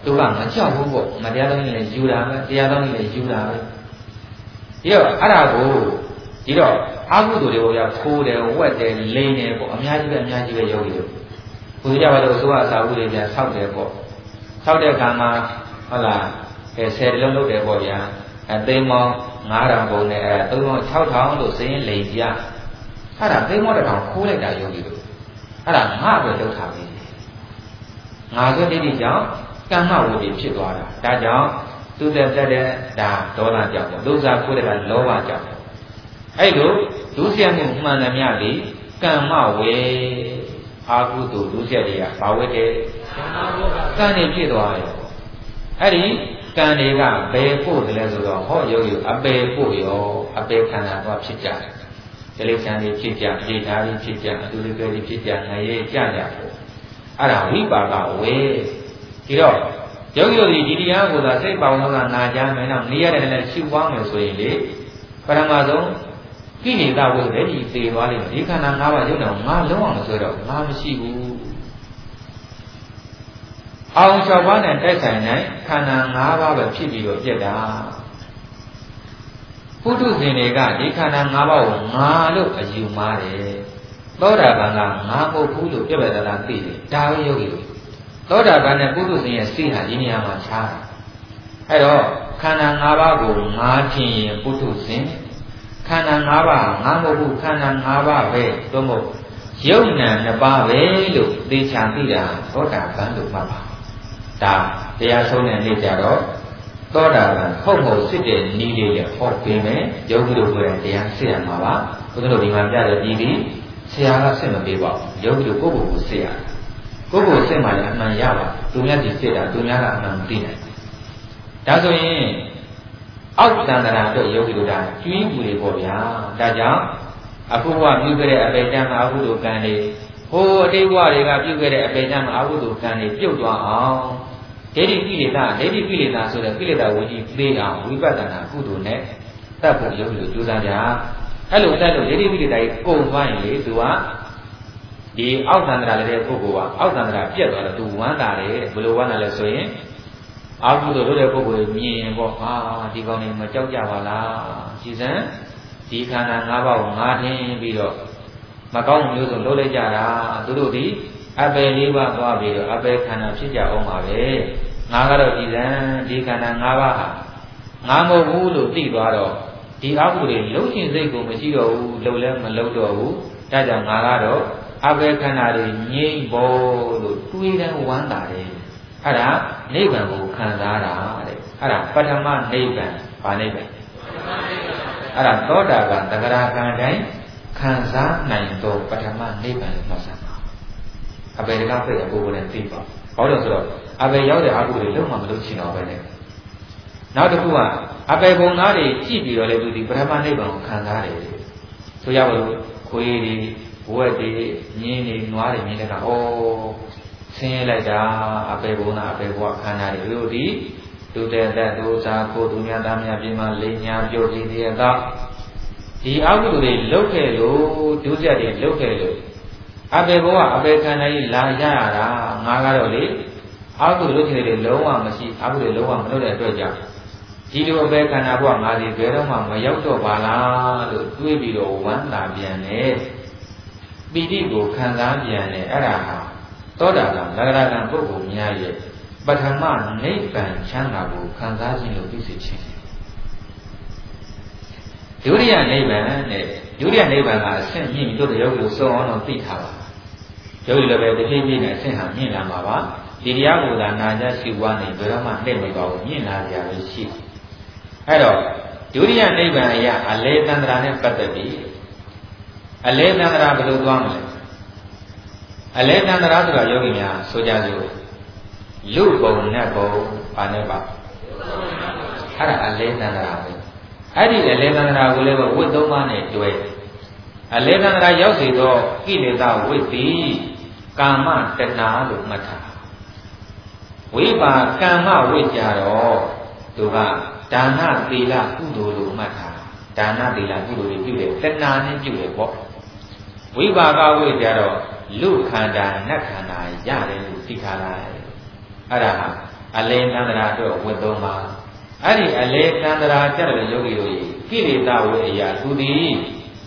သူကမကြောက်ဘူးပေါ့မတရားတော်ကြီးလည်းယူတာပဲတရားတော်ကြီးလည်းယူတာပဲဒီတော့အဲ့ဒါကိုဒီတော့အာဟုသူတွေကိုခိုးတယ်ဝက်တယ်လိန်တယ်ပေါ့အများကြီးပဲယောဂီတို့ဘုရားဘာလို့ဆိုအစာဥတွေပြန်ဆောက်တယ်ပေါ့ဆောက်တဲ့အခါမှာဟုတ်လား10လုံးလုပ်တယ်ပေါ့ဗျာသိန်းပေါင်း9000ပုံနဲ့3ပေါင်း6000လို့စင်းလိန်ပြအဲ့ဒါသိန်းပေါင်း1000ခိုးလိုက်တာယောဂီတို့အဲ့ဒါငါပဲလောက်ထားပြီငါဆိုတိကြောင့်ကမ္မဝိတ္တိဖြစ်သွားတာဒါကြောင့်သူတက်တဲ့ဒါဒေါသကြောင့်ပေါ့ဒုစရခိုးတဲ့ကလောဘကြောင့်အဲ့လိုဒုစရမှုမှန်သမျှလေကမ္မဝေအာဟုတုဒုစရတွေကဘာဝတ်တယ်ကံနေဖြစ်သွားရောအဲ့ဒီကံတွေကဘယ်ပို့တယ်လဲဆိုတော့ဟောရုပ်အပေပို့ရောအပေခန္ဓာတော့ဖြစ်ကြတယ်တိလိစ္ဆာန်တွေဖြစ်ကြအေဓာတွေဖြစ်ကြအတူတူတွေဖြစ်ကြငရေကြကြပေါ့အဲ့ဒါဝိပါကဝေဒီတော့ယောဂီတို့ဒီတရားကိုသာစိတ်ပေါင်းတော့နာကြမယ်နော်နေရတယ်လည်းရှုပွားမယ်ဆိုရင်လေပရမဆုံးကိလေသာဝိပဲဒီသေသွားလိမ့်မယ်ဒီခန္ဓာ၅ပါးရုပ်တော့ငါလုံးအောင်ဆိုတော့ငါမရှိဘူးအောင်၆ပါးနဲ့တိုက်ဆိုင်နိုင်ခန္ဓာ၅ပါးပဲဖြစ်ပြီးတော့ပြက်တာပုထုဇဉ်တွေကဒီခန္ဓာ၅ပါးကိုငါလို့အယူမှားတယ်သောတာပန်ကငါမဟုတ်ဘူးလို့ပြက်ပြက်သားသားသိတယ်ဒါပဲယောဂီတို့သောတာပန်နဲ့ပုထုဇဉ်ရဲ့စိတ်ဟာဒီနေရာမှာခြားတယ်အဲ့တော့ခန္ဓာ၅ပါးကိုငါထင်ရင်ပုထုဇဉ်ခန္ဓာ၅ပါးငါမဟုတ်ဘူးခန္ဓာ၅ပါးပဲသို့မဟုတ်ယုံနာ2ပါးပဲလို့သိချာသိတာသောတာပန်လို့မှတ်ပါဒါတရားဆုံးတဲ့နေ့ကြတော့သောတာပန်ဟုတ်စစ်တဲ့နည်းလေးရဟောပေးမယ်ယောဂီတို့ကိုယ်တရားစစ်ရမှာပါဘုရားတို့ဒီမှာပြတယ်ပြီးပြီဆရာကစစ်မပေးပါဘူးယောဂီတို့ကိုယ့်ကိုယ်ကိုစစ်ရကိုယ့်ကိုယ်စစ်မှလည်းအမှန်ရပါသူများဒီစစ်တာသူများကအမှန်မသိနိုင်ဒါဆိုရင်အောက်တန်တရာတို့ယောဂီတို့ဒါကျွေးပူတွေပေါ့ဗျာဒါကြောင့်အခုကပြုခဲ့တဲ့အပေတံမှာအဟုတုကံတွေဟိုအတိတ်ဘဝတွေကပြုခဲ့တဲ့အပေတံမှာအဟုတုကံတွေပြုတ်သွားအောင်ဒိဋ္ဌိကိလေသာဆိုတဲ့ကိလေသာဝိကြီးသိအောင်ဝိပဿနာကုသိုလ်နဲ့တတ်ဖို့ယောဂီတို့ကြိုးစားကြအဲ့လိုတတ်လို့ဒိဋ္ဌိကိလေသာကြီးကုန်သွားရင်လေသူကဒီအောက်တန်တရာလည်းတဲ့ပုဂ္ဂိုလ်ကအောက်တန်တရာပြတ်သွားတော့သူဝမ်းသာတယ်ဘယ်လိုဝမ်းသာလဲဆိုရင်အာဟုတို့တဲ့ပုဂ္ဂိုလ်မြင်ရင်ပေါ့ဟာဒီကောင်းနေမကြောက်ကြပါလားကြည်စံဒီခန္ဓာ၅ပါးကိုငါထင်ပြီးတော့မကောင်းမျိုးစုံလုပ်လိုက်ကြတာသူတို့ဒီအပေ၄ပါးသွားပြီးတော့အပေခန္ဓာဖြစ်ကြအောင်ပါပဲငါကတော့ကြည်စံဒီခန္ဓာ၅ပါးဟာငါမဟုတ်ဘူးလို့သိသွားတော့ဒီအာဟုတွေလှုပ်ရှင်စိတ်ကိုမရှိတော့ဘူးလှုပ်လည်းမလှုပ်တော့ဘူးဒါကြောင့်ငါကတော့အပေခန္ဓာတွေငြိမ့်ဖို့လို့တွေးတဲ့ဝမ်းသာတယ်အဲ့ဒါနိဗ္ဗာန်ကိုခံစားတာတဲ့အဲ့ဒါပထမနိဗ္ဗာန်ဗာနိဗ္ဗာန်အဲ့ဒါသောတာပန်သဂရကံတိုင်းခံစားနိုင်သောပထမနိဗ္ဗာန်လို့မှတ်စားပါအပေကပိတ်အပူကိုလည်းသိပါဘာလို့ဆိုတော့အပေရောက်တဲ့အကုတွေလုံးဝမလုပ်ချင်တော့ပဲနဲ့နောက်တစ်ခုကအပေပုံသားတွေကြည့်ပြီးတော့လေသူဒီပထမနိဗ္ဗာန်ကိုခံစားတယ်ဆိုရပါလို့ခွေးတွေဘဝက်တွေညင်းတွေနွားတွေမြင်တဲ့ကဩဆင်းရဲလိုက်တာအပေဘုံနာအပေဘဝခန္ဓာတွေတို့ဒီဒုတေတဒုစာကိုသူများသားများပြင်မှာလိညာပြုတ်ပြီးတဲ့တော့ဒီအကုသိုလ်တွေလုတ်ခဲ့လို့ဒုစရိုက်တွေလုတ်ခဲ့လို့အပေဘဝအပေခန္ဓာကြီးလာရတာငါကတော့လေအကုသိုလ်လုပ်ခြင်းတွေလုံးဝမရှိအကုသိုလ်လုံးဝမလုပ်တဲ့အတွက်ကြောင့်ဒီလိုအပေခန္ဓာဘဝငါစီဘယ်တော့မှမရောက်တော့ပါလားလို့တွေးပြီးတော့ဝမ်းသာပြန်တယ်ပီတိကိုခံစားပြန်တယ်အဲ့ဒါဟာသောတာပန်သဂရကံပုဂ္ဂိုလ်များရဲ့ပထမနိဗ္ဗာန်ချမ်းသာကိုခံစားခြင်းလို့သိစေခြင်းဒုတိယနိဗ္ဗာန်နဲ့ဒုတိယနိဗ္ဗာန်ကအဆင့်မြင့်ပြီးတော့ယောဂီတို့စုံအောင်တော့သိထားပါယောဂီလည်းပဲတစ်ဖြည်းဖြည်းနဲ့အဆင့်ဟာမြင့်လာမှာပါဒီတရားကိုသာနာကြရှိပွားနေဘယ်တော့မှနှိမ့်မသွားဘူးမြင့်လာကြရရှိအဲ့တော့ဒုတိယနိဗ္ဗာန်အရာအလေတန္တရာနဲ့ပတ်သက်ပြီးအလေတန္တရာဘယ်လိုသွားမလဲအလေတန္တရာဆိုတာယောဂီများဆိုကြစို့လူပုံနဲ့ပုံပါနဲ့ပါအဲ့ဒါအလေတန္တရာပဲအဲ့ဒီအလေတန္တရာကိုလည်းဝိသုံးပါးနဲ့တွဲအလေတန္တရာရောက်စေသောကိလေသာဝိတိကာမတဏှာလို့မှတ်ထားဝိပါကမ္မဝိကြတော့သူကဒါနသီလကုသိုလ်လို့မှတ်ထားဒါနသီလကုသိုလ်တွေပြုတယ်တဏှာနဲ့ပြုတယ်ပေါ့ဝိပါကဝိကြတော့လူခန္ဓာနတ်ခန္ဓာရတယ်လို့သိထားလိုက်အဲ့ဒါဟာအလေသန္တရာအတွက်ဝတ်သုံးပါအဲ့ဒီအလေသန္တရာကြတဲ့ယောဂီတို့ကိလေသာဝိအရာသူသည်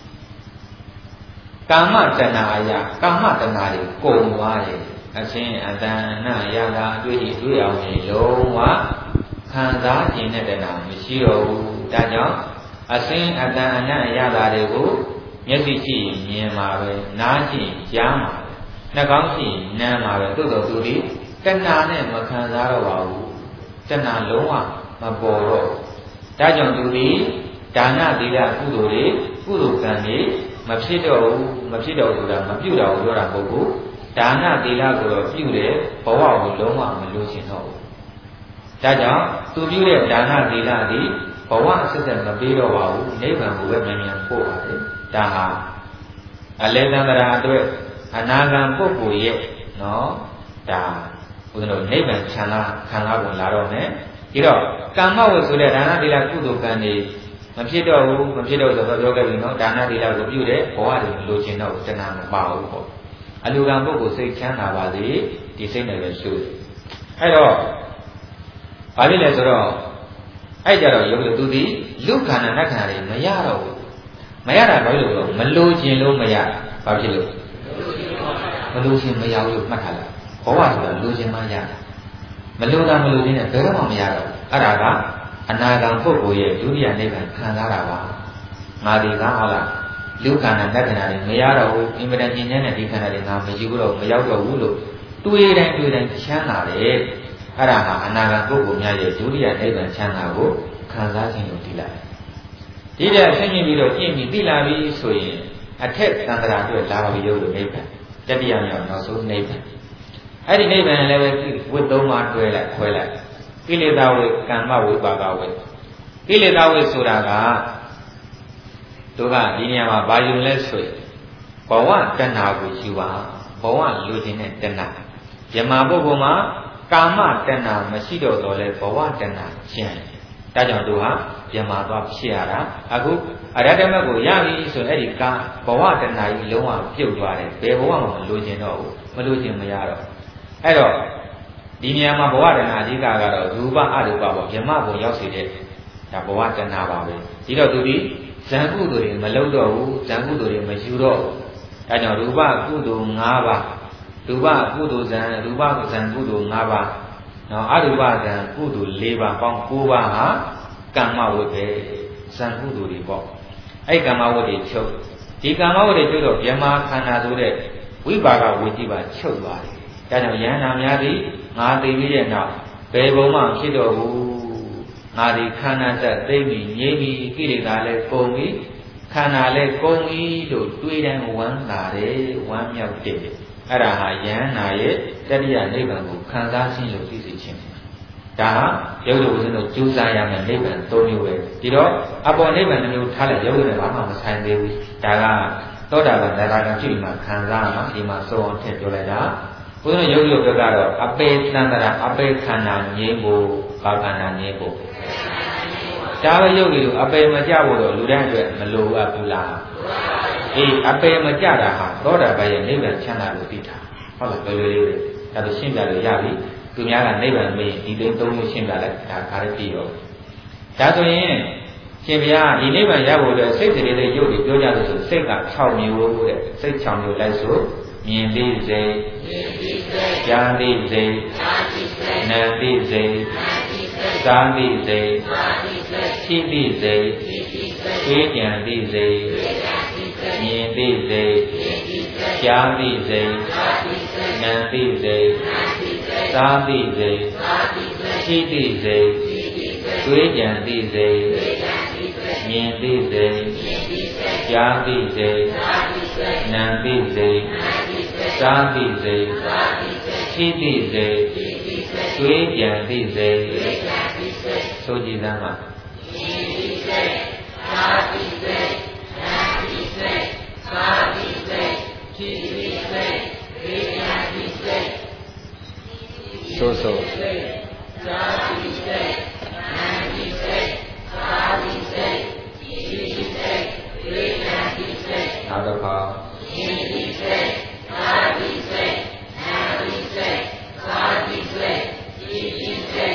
ကာမတဏှာအရာကာမတဏှာတွေကုန်သွားတယ်အရှင်အတဏ္ဏရာဂအတွေ့အတွေ့အောင်လုံးဝခံစားခြင်းနဲ့တဏှာမရှိတော့ဘူးဒါကြောင့်အရှင်အတဏ္ဏရာဂတွေကိုမျက်စိကြည့်မြင်မှာပဲနားကြည့်ကြားမှာပဲနှာခေါင်းကြည့်နားမှာပဲသို့တော်သူဒီတဏှာနဲ့မခံစားတော့ပါဘူးတဏှာလုံးဝမပေါ်တော့ဒါကြောင့်သူဒီဒါနသီလကုသိုလ်တွေကံတွေမဖြစ်တော့ဘူးမဖြစ်တော့ဆိုတာမပြုတ်တော့ဘူးပြောတာမဟုတ်ဘူးဒါနသီလကိုတော့ပြုတယ်ဘဝကိုလုံးဝမလိုချင်တော့ဘူးဒါကြောင့်သူပြုတဲ့ဒါနသီလသည်ဘဝအစစ်စစ်မပေးတော့ပါဘူးနိဗ္ဗာန်ကိုပဲမြန်မြန်ပို့ပါတယ်ဒါဟာအလေသန္တရာအတွက်အနာဂံပုဂ္ဂိုလ်ရဲ့နော်ဒါဘုရားတို့နိဗ္ဗာန်ချမ်းသာခံစားကုန်လာတော့မယ်ဒီတော့ကာမဝတ်ဆိုတဲ့ဒါနသီလကုသိုလ်ကံတွေမဖြစ်တော့ဘူးမဖြစ်တော့ဆိုတော့ပြောခဲ့ပြီနော်ဒါနသီလကိုပြုတယ်ဘဝတွေမလိုချင်တော့တဏှာမပါဘူးပေါ့အလူကံပုဂ္ဂိုလ်စိတ်ချမ်းသာပါစေဒီစိတ်နဲ့ပဲရှုတယ်အဲ့တော့ဘာဖြစ်လဲဆိုတော့အဲ့ကြတော့ယုံလို့သူဒီလူခန္ဓာနတ်ခန္ဓာတွေမရတော့ဘူးမရတာဘာလို့လဲမလိုချင်လို့မရဘာဖြစ်လို့မလိုချင်မရဘူးလို့မှတ်ထားလိုက်ဘဝဆိုတာလိုချင်မှရတာမလိုတာမလိုချင်တဲ့ဘယ်တော့မှမရတော့အဲ့ဒါကအနာဂံပုဂ္ဂိုလ်ရဲ့ဒုတိယနိဗ္ဗာန်ခံစားတာပါငါဒီကဟုတ်လားလူခန္ဓာတက္ကနာတွေမရတော့ဘူးအင်မတန်ကျဉ်းကျဉ်းတဲ့ဒီခန္ဓာတွေငါမယူတော့မရောက်တော့ဘူးလို့တွေးတိုင်းချမ်းသာတယ်အဲ့ဒါဟာအနာဂံပုဂ္ဂိုလ်များရဲ့ဒုတိယနိဗ္ဗာန်ချမ်းသာကိုခံစားခြင်းလို့သိလိုက်ဒီတဲ့ဆင့်မြင်ပြီးတော့ပြည့်ပြီးသိလာပြီဆိုရင်အထက်သံဃာအတွက်လာပါပြီလို့နိဗ္ဗာန်တတိယမြောက်နောက်ဆုံးနိဗ္ဗာန်အဲ့ဒီနိဗ္ဗာန်လည်းပဲဝိသုံးပါးတွဲလိုက်ခွဲလိုက်ကိလေသာဝိကမ္မဝိပါကဝိကိလေသာဝိဆိုတာကတို့ကဒီနေရာမှာဘာယူလဲဆိုရင်ဘဝတဏှာကိုယူပါဘဝလူချင်းတဲ့တဏှာယမပုဂ္ဂိုလ်မှာကာမတဏှာမရှိတော့တော့လဲဘဝတဏှာရှင်းဒါကြောင့်တို့ဟာယမသွားဖြစ်ရတာအခုအရဟတမတ်ကိုရပြီဆိုရင်အဲ့ဒီကာဘဝတဏှာကြီးလုံးဝပြုတ်သွားတယ်ဘယ်ဘဝမှမလိုချင်တော့ဘူးမလိုချင်မရတော့အဲ့တော့ဒီနေရာမှာဘဝတဏှာအဓိကကတော့ရူပအရူပပေါ့ယမဘုံရောက်စေတဲ့ဒါဘဝတဏှာပါပဲဒီတော့သူဒီဇံကုသိုလ်တွေမလုပ်တော့ဘူးဇံကုသိုလ်တွေမယူတော့ဘူးအဲကြောင့်ရူပကုသိုလ်၅ပါးရူပကုသိုလ်ဇံရူပဇံကုသိုလ်၅ပါးနော်အရူပဇံကုသိုလ်၄ပါးပေါင်း၉ပါးဟာကမ္မဝတ္တေဇံကုသိုလ်တွေပေါ့အဲ့ကမ္မဝတ္တေချုပ်ဒီကမ္မဝတ္တေချုပ်တော့ဗြဟ္မာခန္ဓာဆိုတဲ့ဝိပါကဝိတိပါချုပ်သွားတယ်ဒါကြောင့်ယန္တာများသည်ငါသိပြီးတဲ့နောက်ဘယ်ဘုံမှဖြစ်တော့ဘူးငါဒီခန္ဓာသက်သိပြီငြိမ့်ပြီကိလေသာလည်းကုန်ပြီခန္ဓာလည်းကုန်ပြီလို့တွေးတိုင်းဝမ်းလာတယ်ဝမ်းမြောက်တယ်အဲ့ဒါဟာယန္နာရဲ့တတိယနိဗ္ဗာန်ကိုခံစားခြင်းလို့သိစေခြင်းဒါဟာရုပ်တို့ဦးဇင်းတို့ကြိုးစားရမယ်နိဗ္ဗာန်၃မျိုးပဲဒီတော့အပေါ်နိဗ္ဗာန်တစ်မျိုးထားလိုက်ရုပ်တို့နဲ့ဘာမှမဆိုင်သေးဘူးဒါကသောတာပန်တရားကဖြစ်ပြီးမှခံစားရမှာဒီမှာစုံအောင်ထည့်ပြောလိုက်တာဘုရားရုပ်ရုပ်ဘက်ကတော့အပေသန္တရာအပေခန္ဓာငြိမ်းဖို့ဘာခန္ဓာငြိမ်းဖို့ဒါပဲရုပ်တွေအပေမကြဖို့တော့လူတိုင်းအတွက်မလိုအပ်ဘူးလားအေးအပေမကြတာဟာသောတာပန်ရဲ့နိဗ္ဗာန်ချမ်းသာလို့သိတာဟုတ်လားလွယ်လွယ်လေးပဲဒါဆိုရှင်းပြလို့ရပြီသူများကနိဗ္ဗာန်မေးဒီသိသုံးမျိုးရှင်းပြလိုက်ဒါခါလေးပြီးတော့ဒါဆိုရင်ရှင်ဘုရားဒီနိဗ္ဗာန်ရဖို့အတွက်စိတ်တွေရုပ်တွေပြောကြလို့ဆိုစိတ်က6မျိုးတဲ့စိတ်6မျိုးလိုက်ဆိုမြင်သိစေကြားသိစေနားသိစေစားသိစေရှိသိစေသိဉာဏ်သိစေမြင်သိစေကြားသိစေနားသိစေစားသိစေရှိသိစေသိဉာဏ်သိစေမြင်သိစေကြားသိစေနားသိစေစားသိစေရှိသိစေတွေးကြံသိစေဆိုကြည်သမ်းပါမြင်သိစေစားသိစေနားသိစေစားသိစေရှိသိစေတွေးကြံသိစေဆိုစားသိစေနားသိစေစားသိစေရှိသိစေတွေးကြံသိစေနောက်တစ်ခါမြင်သိစေစားသိစေနားသိစေစားသိစေရှိသိစေ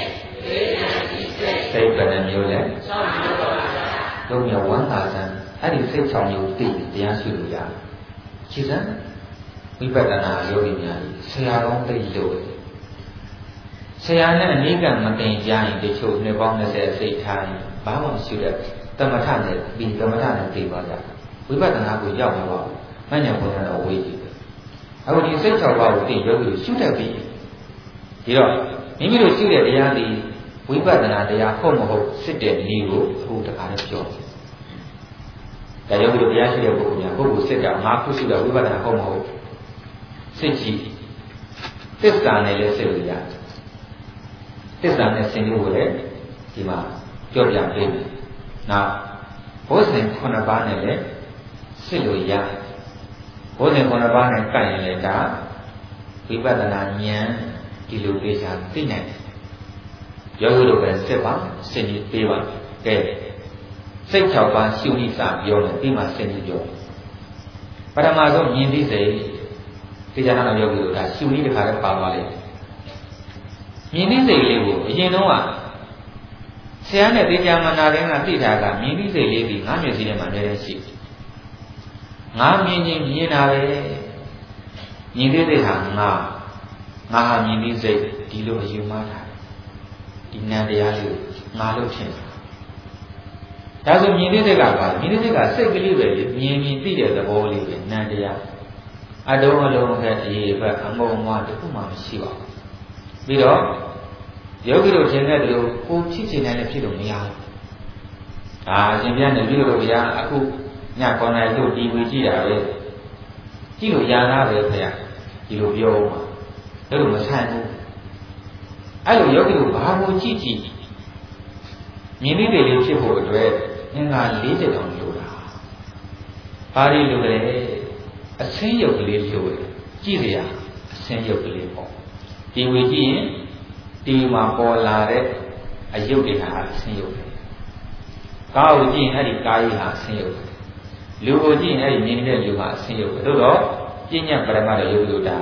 ဒီစိတ်ဆောင်ရုပ်သိတရားရှိလို့ရတယ်ခြေစမ်းဝိပဿနာယောဂီများဆရာကောင်းသိလို့ဆရာနဲ့အနည်းကမတင်ကြရင်တချို့နှစ်ပေါင်း20စိတ်ထားရင်ဘာမှမရှိတဲ့တမထနဲ့ပြီးတမထနဲ့သိပါကြဝိပဿနာကိုရောက်မှာပါမဉ္ဇဉ်ဘုရားတော်ဝေးကြည့်အခုဒီစိတ်6ပါးကိုသိယောဂီတို့ရှုတတ်ပြီဒီတော့မိမိတို့ရှုတဲ့တရားဒီဝိပဿနာတရားဟုတ်မဟုတ်စစ်တဲ့နည်းကိုအခုတခါလည်းပြောဒါယောဂီတို့တရားရှိတဲ့ပုဂ္ဂိုလ်များပုဂ္ဂိုလ်စစ်တာငါခုရှိတာဝိပဿနာဟုတ်မဟုတ်စစ်ကြည့်သစ္စာနဲ့လည်းစစ်လို့ရတယ်သစ္စာနဲ့ဆင်လို့လည်းဒီမှာပြောပြပေးမယ်နောက်ဘောဇဉ်9ပါးနဲ့လည်းစစ်လို့ရတယ်ဘောဇဉ်9ပါးနဲ့ကပ်ရင်လည်းဒါဝိပဿနာဉာဏ်ဒီလိုပေးချာသိနိုင်တယ်ယောဂီတို့ပဲစစ်ပါစင်ကြီးပေးပါကဲစိတ်6ပါးရှုနိစာပြောတယ်ပြီးမှစင်ကြီးပြောပထမဆုံးမြင်သိစိတ်ဒီကြတာယောဂီတို့ဒါရှုနိတခါလည်းပါသွားလိမ့်မြင်သိစိတ်လေးကိုအရင်တော့ဆရာနဲ့တေချာမနာတဲ့ကသိတာကမြင်သိစိတ်လေးဒီငါးမျက်စိထဲမှာအများကြီးရှိငါမြင်ချင်းမြင်တာပဲမြင်သိစိတ်ဟာငါဟာမြင်သိစိတ်ဒီလိုအယူမှားတာဒီနံတရားလေးငါလို့ဖြစ်တာဒါဆိုမြင်သိစိတ်ကပါမြင်သိစိတ်ကစိတ်ကလေးပဲမြင်သိတဲ့သဘောလေးပဲနံတရားအတုံးအလုံးပဲအေးပဲအမုံမွားတခုမှမရှိပါဘူးပြီးတော့ယောဂီတို့ထင်တဲ့လူကိုဖြစ်ချင်တယ်လည်းဖြစ်လို့မရဘူးဒါအရှင်ပြနေပြီးတော့ဗျာအခုည9နာရီတို့ဒီဝေကြည့်တာပဲကြည့်လို့ရတာပဲခင်ဗျဒီလိုပြောဦးမှာဒါလို့မဆိုင်ဘူးအဲ့လိုယောဂီတို့ဘာကိုကြည့်ကြည့်မြင်သိတယ်လေးဖြစ်ဖို့အတွက်ငင်္ဂါ40တောင်လိုတာဘာတွေလိုလဲအဆင်းရုပ်ကလေးလိုတယ်ကြည့်ရအဆင်းရုပ်ကလေးပေါ့ဒီဝေကြည့်ရင်ဒီမှာပေါ်လာတဲ့အယုတ်တွေဟာအဆင်းရုပ်ပဲကားကိုကြည့်ရင်အဲ့ဒီကားကြီးဟာအဆင်းရုပ်ပဲလူကိုကြည့်ရင်အဲ့ဒီမြင်နေတဲ့လူဟာအဆင်းရုပ်ပဲသို့တော့ပြဉ္ညာပရမတ်ရဲ့ယုတ်လို့ဒါ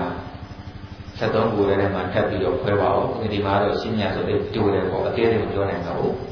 73ကိုယ်ထဲမှာထပ်ပြီးတော့ခွဲပါအောင်ဒီမှာတော့ရှင်းညာဆိုတဲ့တူတယ်ပေါ့အသေးသေးမပြောနိုင်တော့ဘူး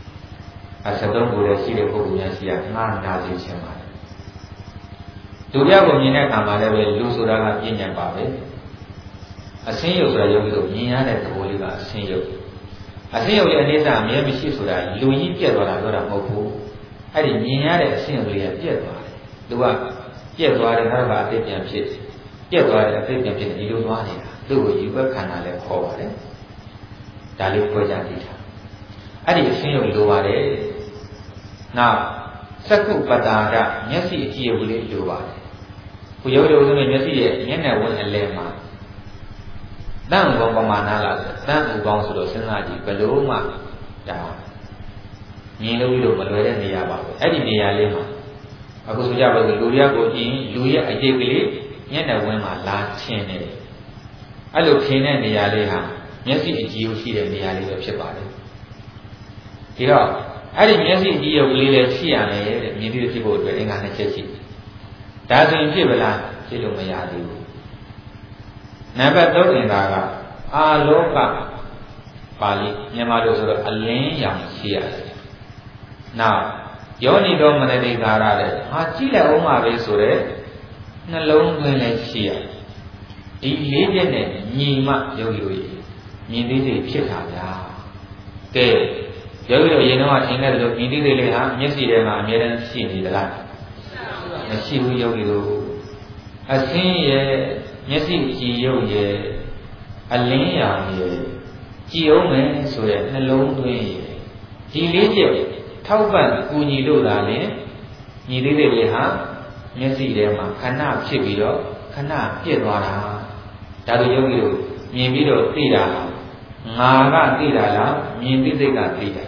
73ကိုယ်ထဲရှိတဲ့ပုဂ္ဂိုလ်များရှိရငါးနာစီခြင်းပါလူပြောက်ကိုမြင်တဲ့အခါမှာလည်းပဲလူဆိုတာကပြဉ္ညာပါပဲအဆင်းရုပ်ဆိုတာယောဂီတို့မြင်ရတဲ့သဘောလေးကအဆင်းရုပ်အဆင်းရုပ်ရဲ့အနေစာအမြဲမရှိဆိုတာလူကြီးပြက်သွားတာပြောတာမဟုတ်ဘူးအဲ့ဒီမြင်ရတဲ့အဆင်းရုပ်လေးကပြက်သွားတယ်သူကပြက်သွားတယ်နောက်ကအသိပြန်ဖြစ်ပြက်သွားတယ်အသိပြန်ဖြစ်ဒီလိုသွားနေတာသူ့ကိုယူဘက်ခန္ဓာလည်းခေါ်ပါတယ်ဒါလေးပြောကြသိတာအဲ့ဒီအဆင်းရုပ်လိုပါတယ်နောက်စက္ကုပတာကမျက်စိအကြည့်ရုပ်လေးလိုပါတယ်ခုရုပ်ရုပ်ဆိုရင်မျက်စိရဲ့မျက်နှာဝင်အလဲမှာတန်ဥကောပမာဏလားတန်ဥကောဆိုတော့စဉ်းစားကြည့်ဘယ်လို့မှဒါမြင်လို့မလွယ်တဲ့နေရာပါပဲအဲ့ဒီနေရာလေးမှာအခုဆိုကြပါစို့လူရကိုကြည့်လူရဲ့အရေးကလေးမျက်နှာဝင်းမှာလာချင်းနေတယ်အဲ့လိုခင်းတဲ့နေရာလေးဟာမျက်စိအကြည့်ရှိတဲ့နေရာလေးပဲဖြစ်ပါတယ်ဒီတော့အဲ့ဒီမျက်စိအကြည့်ရုပ်လေးလည်းရှိရတယ်တဲ့မြင်ပြီးဖြစ်ဖို့အတွက်အင်္ဂါ2ချက်ရှိဒါဆိုရင်ဖြစ်ပလားဖြစ်လို့မရသေးဘူးနံပါတ်3သင်္သာကအာလောကပါဠိမြန်မာလိုဆိုတော့အလင်းရောင်ရှိရတယ်။နောက်ယောနိတော်မနတိကာရတဲ့ဟာကြည့်လိုက်အောင်ပါပဲဆိုတော့နှလုံးသွင်းလည်းရှိရတယ်။ဒီ၄ချက်နဲ့ညီမှယောဂီတို့မြင်သိစိတ်ဖြစ်တာဗျာ။ကဲယောဂီတို့ရင်တော့ထင်တဲ့လိုမြင်သိစိတ်လေးဟာမျက်စိထဲမှာအမြဲတမ်းရှိနေသလား။မရှိဘူးယောဂီတို့အဆင်းရဲ့မျက်စိကြည်ရုပ်ရဲ့အလင်းရောင်ရဲ့ကြည်အောင်မယ်ဆိုတဲ့နှလုံးသွင်းရဲ့ဒီလေးချက်ထောက်ပံ့ကူညီလို့သာလေညီသေးသေးလေးဟာမျက်စိထဲမှာခဏဖြစ်ပြီးတော့ခဏပြည့်သွားတာဒါတို့ယောဂီတို့မြင်ပြီးတော့သိတာငါကသိတာလားမြင်သိစိတ်ကသိတာ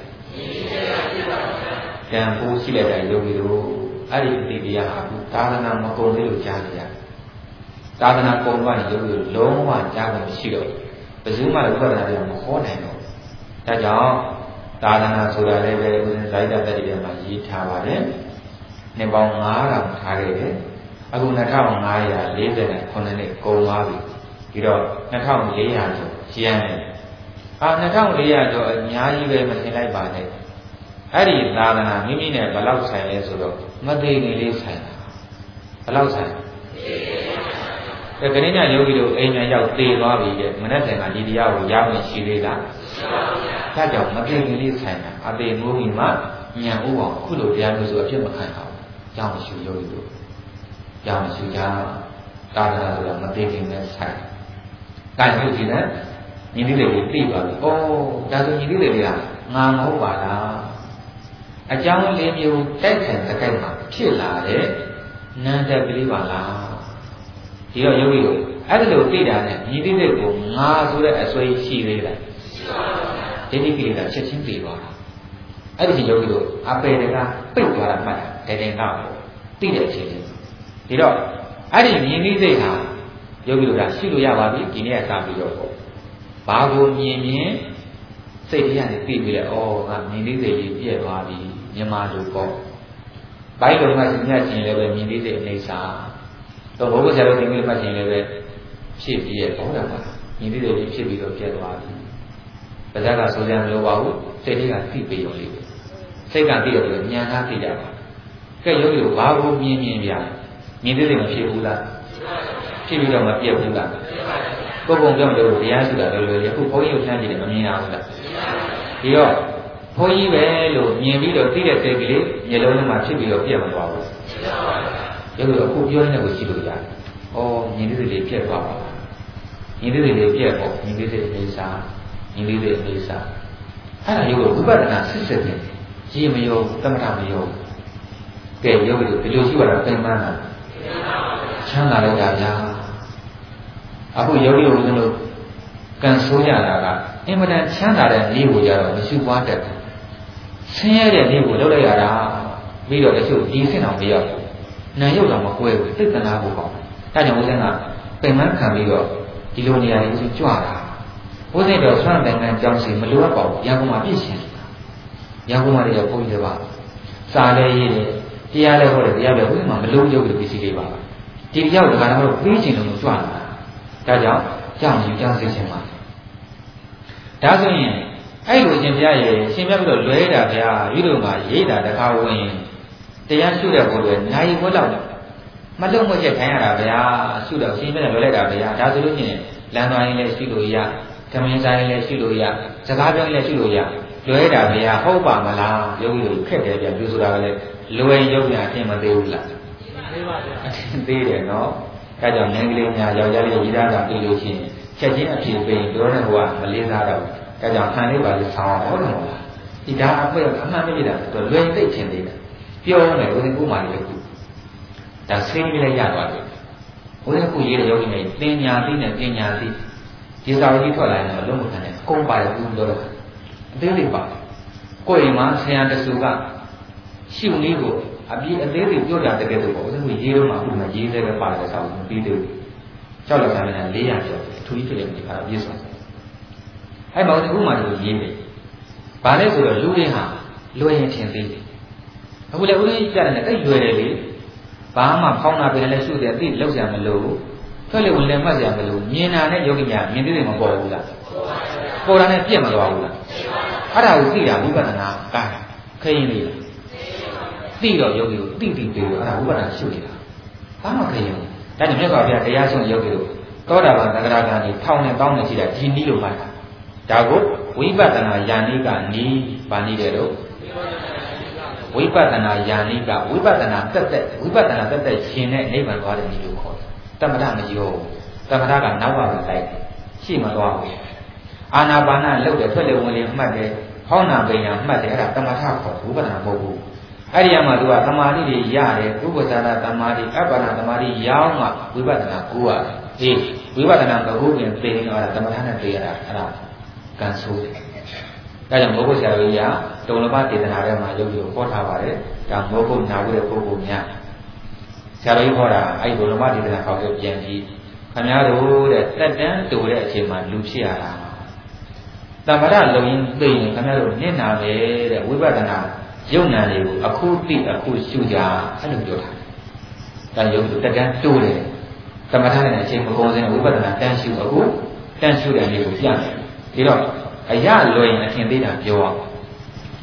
ကံပိုးရှိလိုက်တဲ့ယောဂီတို့အဲ့ဒီအတိတရားဟာသာသနာမကုန်သေးလို့ကြားနေရသာသနာကုန်သွားရင်ယောဂီတို့လုံးဝကြားလို့မရှိတော့ဘယ်သူမှဥပဒနာတွေမဟောနိုင်တော့ဒါကြောင့်သာသနာဆိုတာလည်းပဲဦးဇင်းဇိုက်တတ္တိထဲမှာရေးထားပါတယ်နှစ်ပေါင်း9000ထားခဲ့တယ်အခု2549နှစ်ကုန်သွားပြီဒီတော့2400ကျော်ရှင်းရတယ်2400ကျော်အများကြီးပဲမထင်လိုက်ပါနဲ့အဲ့ဒီသာသနာမိမိနဲ့ဘယ်လောက်ဆိုင်လဲဆိုတော့မသိနေလေးဆိုင်တာဘယ်လောက်ဆိုင်ခဏညယောဂီတို့အိမ်ညာရောက်သေသွားပြီတဲ့မနေ့ကဒီတရားကိုရမယ်ရှိသေးလားဒါကြောင့်မသိနေလေးဆိုင်တာအသေးမိုးကြီးမှညံဥအောင်ခုလိုတရားလို့ဆိုအဖြစ်မခံအောင်ကြောင်းရှူယောဂီတို့ကြောင်းရှူကြသာသနာဆိုတာမသိခင်နဲ့ဆိုင်ကိုင်လို့ဒီနဲ့ညီလေးတွေကိုသိပါပြီ။အော်ဒါဆိုညီလေးတွေကငါမဟုတ်ပါလား။အကြောင်းလေးမျိုးတိုက်ဆိုင်တစ်ခိုက်မှာဖြစ်လာတဲ့နန္တကလေးပါလား။ဒီတော့ယောဂီတို့အဲ့ဒါလိုသိတာနဲ့ညီလေးတွေကိုငါဆိုတဲ့အစွဲရှိသေးလား။ဒီနေ့ကိလေသာချက်ချင်းပြေသွားတာ။အဲ့ဒီယောဂီတို့အပေတွေကပိတ်သွားတာမှတ်တာတည်တော့သိတဲ့အချိန်လေးဒီတော့အဲ့ဒီညီလေးစိတ်ဟာယောဂီတို့ကရှိလို့ရပါပြီဒီနေ့ကစပြီးတော့ဘာကိုမြင်မြင်စိတ်တရားနဲ့သိပြီးလဲဩငါမြင်သိစိတ်ကြီးပြည့်သွားပြီမြန်မာလူပေါ့ဘိုင်းတော်ကစဉ်းစားခြင်းလည်းပဲမြင်သိစိတ်အနေစာတော့ဘုရားဆရာတော်ဒီလိုမှတ်ခြင်းလည်းပဲဖြစ်ပြီးရဲ့ဘောတာပါမြင်သိစိတ်ကြီးဖြစ်ပြီးတော့ပြည့်သွားပြီပါဇက်ကဆိုကြမလို့ပါဘူးစိတ်တွေကသိပြီးရောလေးစိတ်ကသိရတယ်ဉာဏ်ကသိကြပါကဲယောဂီတို့ဘာကိုမြင်မြင်ပြမြင်သိစိတ်မဖြစ်ဘူးလားဖြစ်ပြီးတော့မပြည့်ဘူးလားကိုယ်ပုံပြောမလို့တရားစုတာလည်းလွယ်တယ်အခုဘုန်းကြီးကိုလှမ်းကြည့်တယ်မမြင်ရဘူးလားဒီတော့ဘုန်းကြီးပဲလို့မြင်ပြီးတော့သိတဲ့စိတ်ကလေးမျက်လုံးထဲမှာဖြစ်ပြီးတော့ပြည့်မသွားဘူးရုပ်လို့အခုပြောနေတဲ့ကိုကြည့်လို့ရတယ်ဩမြင်သိစိတ်လေးပြည့်သွားပါမြင်သိစိတ်လေးပြည့်ပေါ့မြင်သိစိတ်အိစာမြင်သိစိတ်အိစာအဲ့ဒါရုပ်ကိုဝိပဿနာစစ်စစ်နဲ့ရေမယုံသမထမယုံကဲရုပ်ကိုဒီလိုရှိရတာပြန်မှန်းတာချမ်းသာလိုက်တာဗျာအခုယောဂီတို့တို့ကန်ဆိုးကြတာကအင်မတန်ချမ်းသာတဲ့နေ့ကိုကြတော့မရှိပွားတတ်ဘူးဆင်းရဲတဲ့နေ့ကိုလုပ်လိုက်ရတာပြီးတော့တချို့ဒီစင်အောင်မရောက်ဘူးနာရုပ်တော့မကွဲဘူးသိက္ခာကိုပေါ့ဒါကြောင့်ဦးဇင်းကပင်မခံပြီးတော့ဒီလိုနေရာကြီးကြွတာဦးဇင်းတော့ဆွမ်းပင်ကန်းကြောင်းစီမလိုအပ်ပါဘူးရန်ကုန်မှာပြည့်ရှင်ရန်ကုန်မှာလည်းဘုန်းကြီးတွေပါစားလဲရေးတယ်တရားလဲဟောတယ်တရားပဲဦးဇင်းမှာမလုံးရုပ်တဲ့ပစ္စည်းလေးပါဒီတရားကိုကတော့ပြီးချင်လို့ကြွတာဒါကြောင့်ကြောင်ယူကြောင်စိတ်ချင်းပါဒါဆိုရင်အဲ့လိုရှင်ဘုရားရဲ့ရှင်ပြပြီးတော့လွဲတာဗျာယူလို့မှာရေးတာတခါဝင်တရားရှုတဲ့ဘုရားနိုင်ဘွက်လောက်မလုံမချက်ခိုင်းရတာဗျာရှုတော့ရှင်ပြနဲ့လွဲလိုက်တာဗျာဒါဆိုလို့ရှိရင်လမ်းသွားရင်လည်းရှုလို့ရဓမင်းစားရင်လည်းရှုလို့ရစကားပြောရင်လည်းရှုလို့ရလွဲတာဗျာဟုတ်ပါမလားယောဂီတို့ခက်တယ်ဗျာပြောဆိုတာကလည်းလွယ်ရုပ်ညာအထင်မသေးဘူးလားသေးပါဗျာအထင်သေးတယ်နော်အဲကြောင့်ငန်းကလေးများယောက်ျားလေးရည်သားတာပြီးလို့ရှိရင်ချက်ချင်းအဖြစ်ပြီးပြောတဲ့ဟိုကမလေးစားတော့အဲကြောင့်ခံလေးပါလေးဆောင်းအောင်ဟုတ်တယ်မလားဒီဒါအဖွဲအမှန်မဖြစ်တာတော့လွယ်သိချင်သေးတယ်ပြောရမယ်ဦးဇင်းကိုမှလည်းခုဒါဆင်းပြီးလည်းရသွားတယ်ဦးဇင်းကိုရေးတဲ့ယောဂီတွေပညာသိနဲ့ပညာသိဒီစာကြီးထွက်လာရင်တော့လုံးမခံနဲ့အကုန်ပါတယ်ဘူးလို့တော့အသေးလေးပါကိုယ်အိမ်မှာဆရာတဆူကရှုနည်းကိုအပြည့်အသေးသေးပြောတာတကယ်ဆိုပေါ့ဦးဇင်းကရေးတော့မှအခုမှရေးသေးပဲပါတယ်ဆောက်ပြီးသေးတယ်ကြောက်လောက်သားနဲ့400ကျော်အထူးကြီးဖြစ်တယ်ဒီခါပြည့်စုံအဲ့မှာအခုမှဒီရေးတယ်ဘာလဲဆိုတော့လူတွေဟာလွယ်ရင်ထင်သေးတယ်အခုလည်းဦးဇင်းကြတယ်နဲ့တိတ်လွယ်တယ်လေဘာမှဖောင်းတာပဲလည်းရှုတယ်တိတ်လောက်ကြမလို့ထွက်လေဝင်လည်းမှတ်ကြမလို့မြင်တာနဲ့ယောဂီများမြင်သေးတယ်မပေါ်ဘူးလားပေါ်တာနဲ့ပြည့်မသွားဘူးလားအဲ့ဒါကိုသိတာဝိပဿနာကခရင်လေးသိတော့ယောဂီကိုသိပြီးအဲ့ဒါဝိပဿနာရှုနေတာဘာမှခရင်ဒါကြောင့်မြတ်စွာဘုရားတရားဆုံးယောဂီတို့သောတာပန်သက္ကရာကံကြီးထောင်နဲ့တောင်းနေရှိတာဒီနည်းလိုမှတ်တာဒါကိုဝိပဿနာယာနိကနီးပါနေတယ်လို့ဝိပဿနာယာနိကဝိပဿနာတက်ရှင်တဲ့နိဗ္ဗာန်သွားတဲ့နည်းလို့ခေါ်တယ်တမထမယောတမထကနောက်ကပဲလိုက်ရှိမသွားဘူးအာနာပါနလုပ်တယ်ထွက်လေဝင်လေမှတ်တယ်ဟောင်းနာပညာမှတ်တယ်အဲ့ဒါတမထခေါ်ဝိပဿနာမဟုတ်ဘူးအဲ့ဒီမှာသူကသမာဓိတွေရတယ်ဥပ္ပဇာနာသမာဓိအပ္ပနာသမာဓိရောင်းမှဝိပဿနာကိုရတယ်အေးဝိပဿနာကဘုရင်သိနေတော့တမထနဲ့သိရတာအဲ့ဒါကံဆိုးတယ်ဒါကြောင့်မောဂုတ်ဆရာကြီးကတုံလပဒေသနာထဲမှာရုပ်ကိုဟောထားပါတယ်ဒါမောဂုတ်နာဝိတဲ့ပုဂ္ဂိုလ်များဆရာကြီးဟောတာအဲ့ဒီတုံလပဒေသနာဟောခဲ့ပြန်ပြီးခင်ဗျားတို့တဲ့တက်တန်းတူတဲ့အချိန်မှာလူဖြစ်ရတာတမထလုံရင်သိရင်ခင်ဗျားတို့နင့်နာပဲတဲ့ဝိပဿနာယုံနာတွေကိုအခုသိအခုရှုကြအဲ့လိုပြောတာဒါယုံတက်တန်းတူတယ်တမထနဲ့အချိန်မကုန်စင်ဝိပဿနာတန်းရှုအခုတန်းရှုတဲ့နေ့ကိုပြတယ်ဒီတော့အရလွယ်ရင်အထင်သေးတာပြောအောင်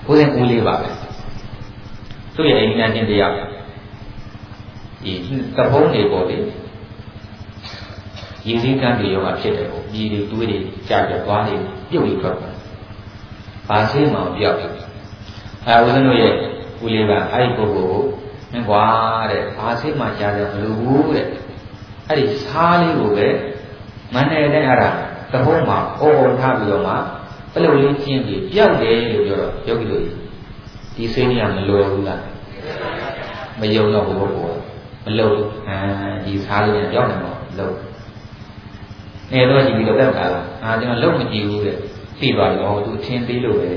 ကိုယ်စဉ်ဦးလေးပါပဲသူ့ရဲ့အိမ်ညာချင်းတရားဒီသဘုံတွေပေါ်လေရည်စည်းကမ်းတွေရောဖြစ်တယ်ပေါ့ပြည်တွေတွေးတွေကြာကြသွားနေပြုတ်ပြီးထွက်သွားဘာဆေးမှမပြောက်ဘူးဦးဇင်းတို့ရဲ့ဦးလေးကအဲ့ဒီပုဂ္ဂိုလ်ကိုမင်းကွာတဲ့ဘာဆေးမှကြားတယ်မလို့ဘူးတဲ့အဲ့ဒီစားလေးကိုပဲမန္တလေးတဲ့အဲ့ဒါသဘုံမှာအုံထားပြီးတော့မှပလုတ်လေးကျင်းပြီးပြောက်တယ်လို့ပြောတော့ယောဂီတို့ဒီစိတ်ကြီးကမလွယ်ဘူးလားမယုံတော့ဘူးပေါ့မလို့ဒီစားလေးနဲ့ပြောက်နေတော့လို့နေတော့ကြည့်ပြီးတော့တက်တာလားကျွန်တော်လုံးမကြည့်ဘူးတဲ့သိပါတော့သူထင်းသေးလို့ပဲ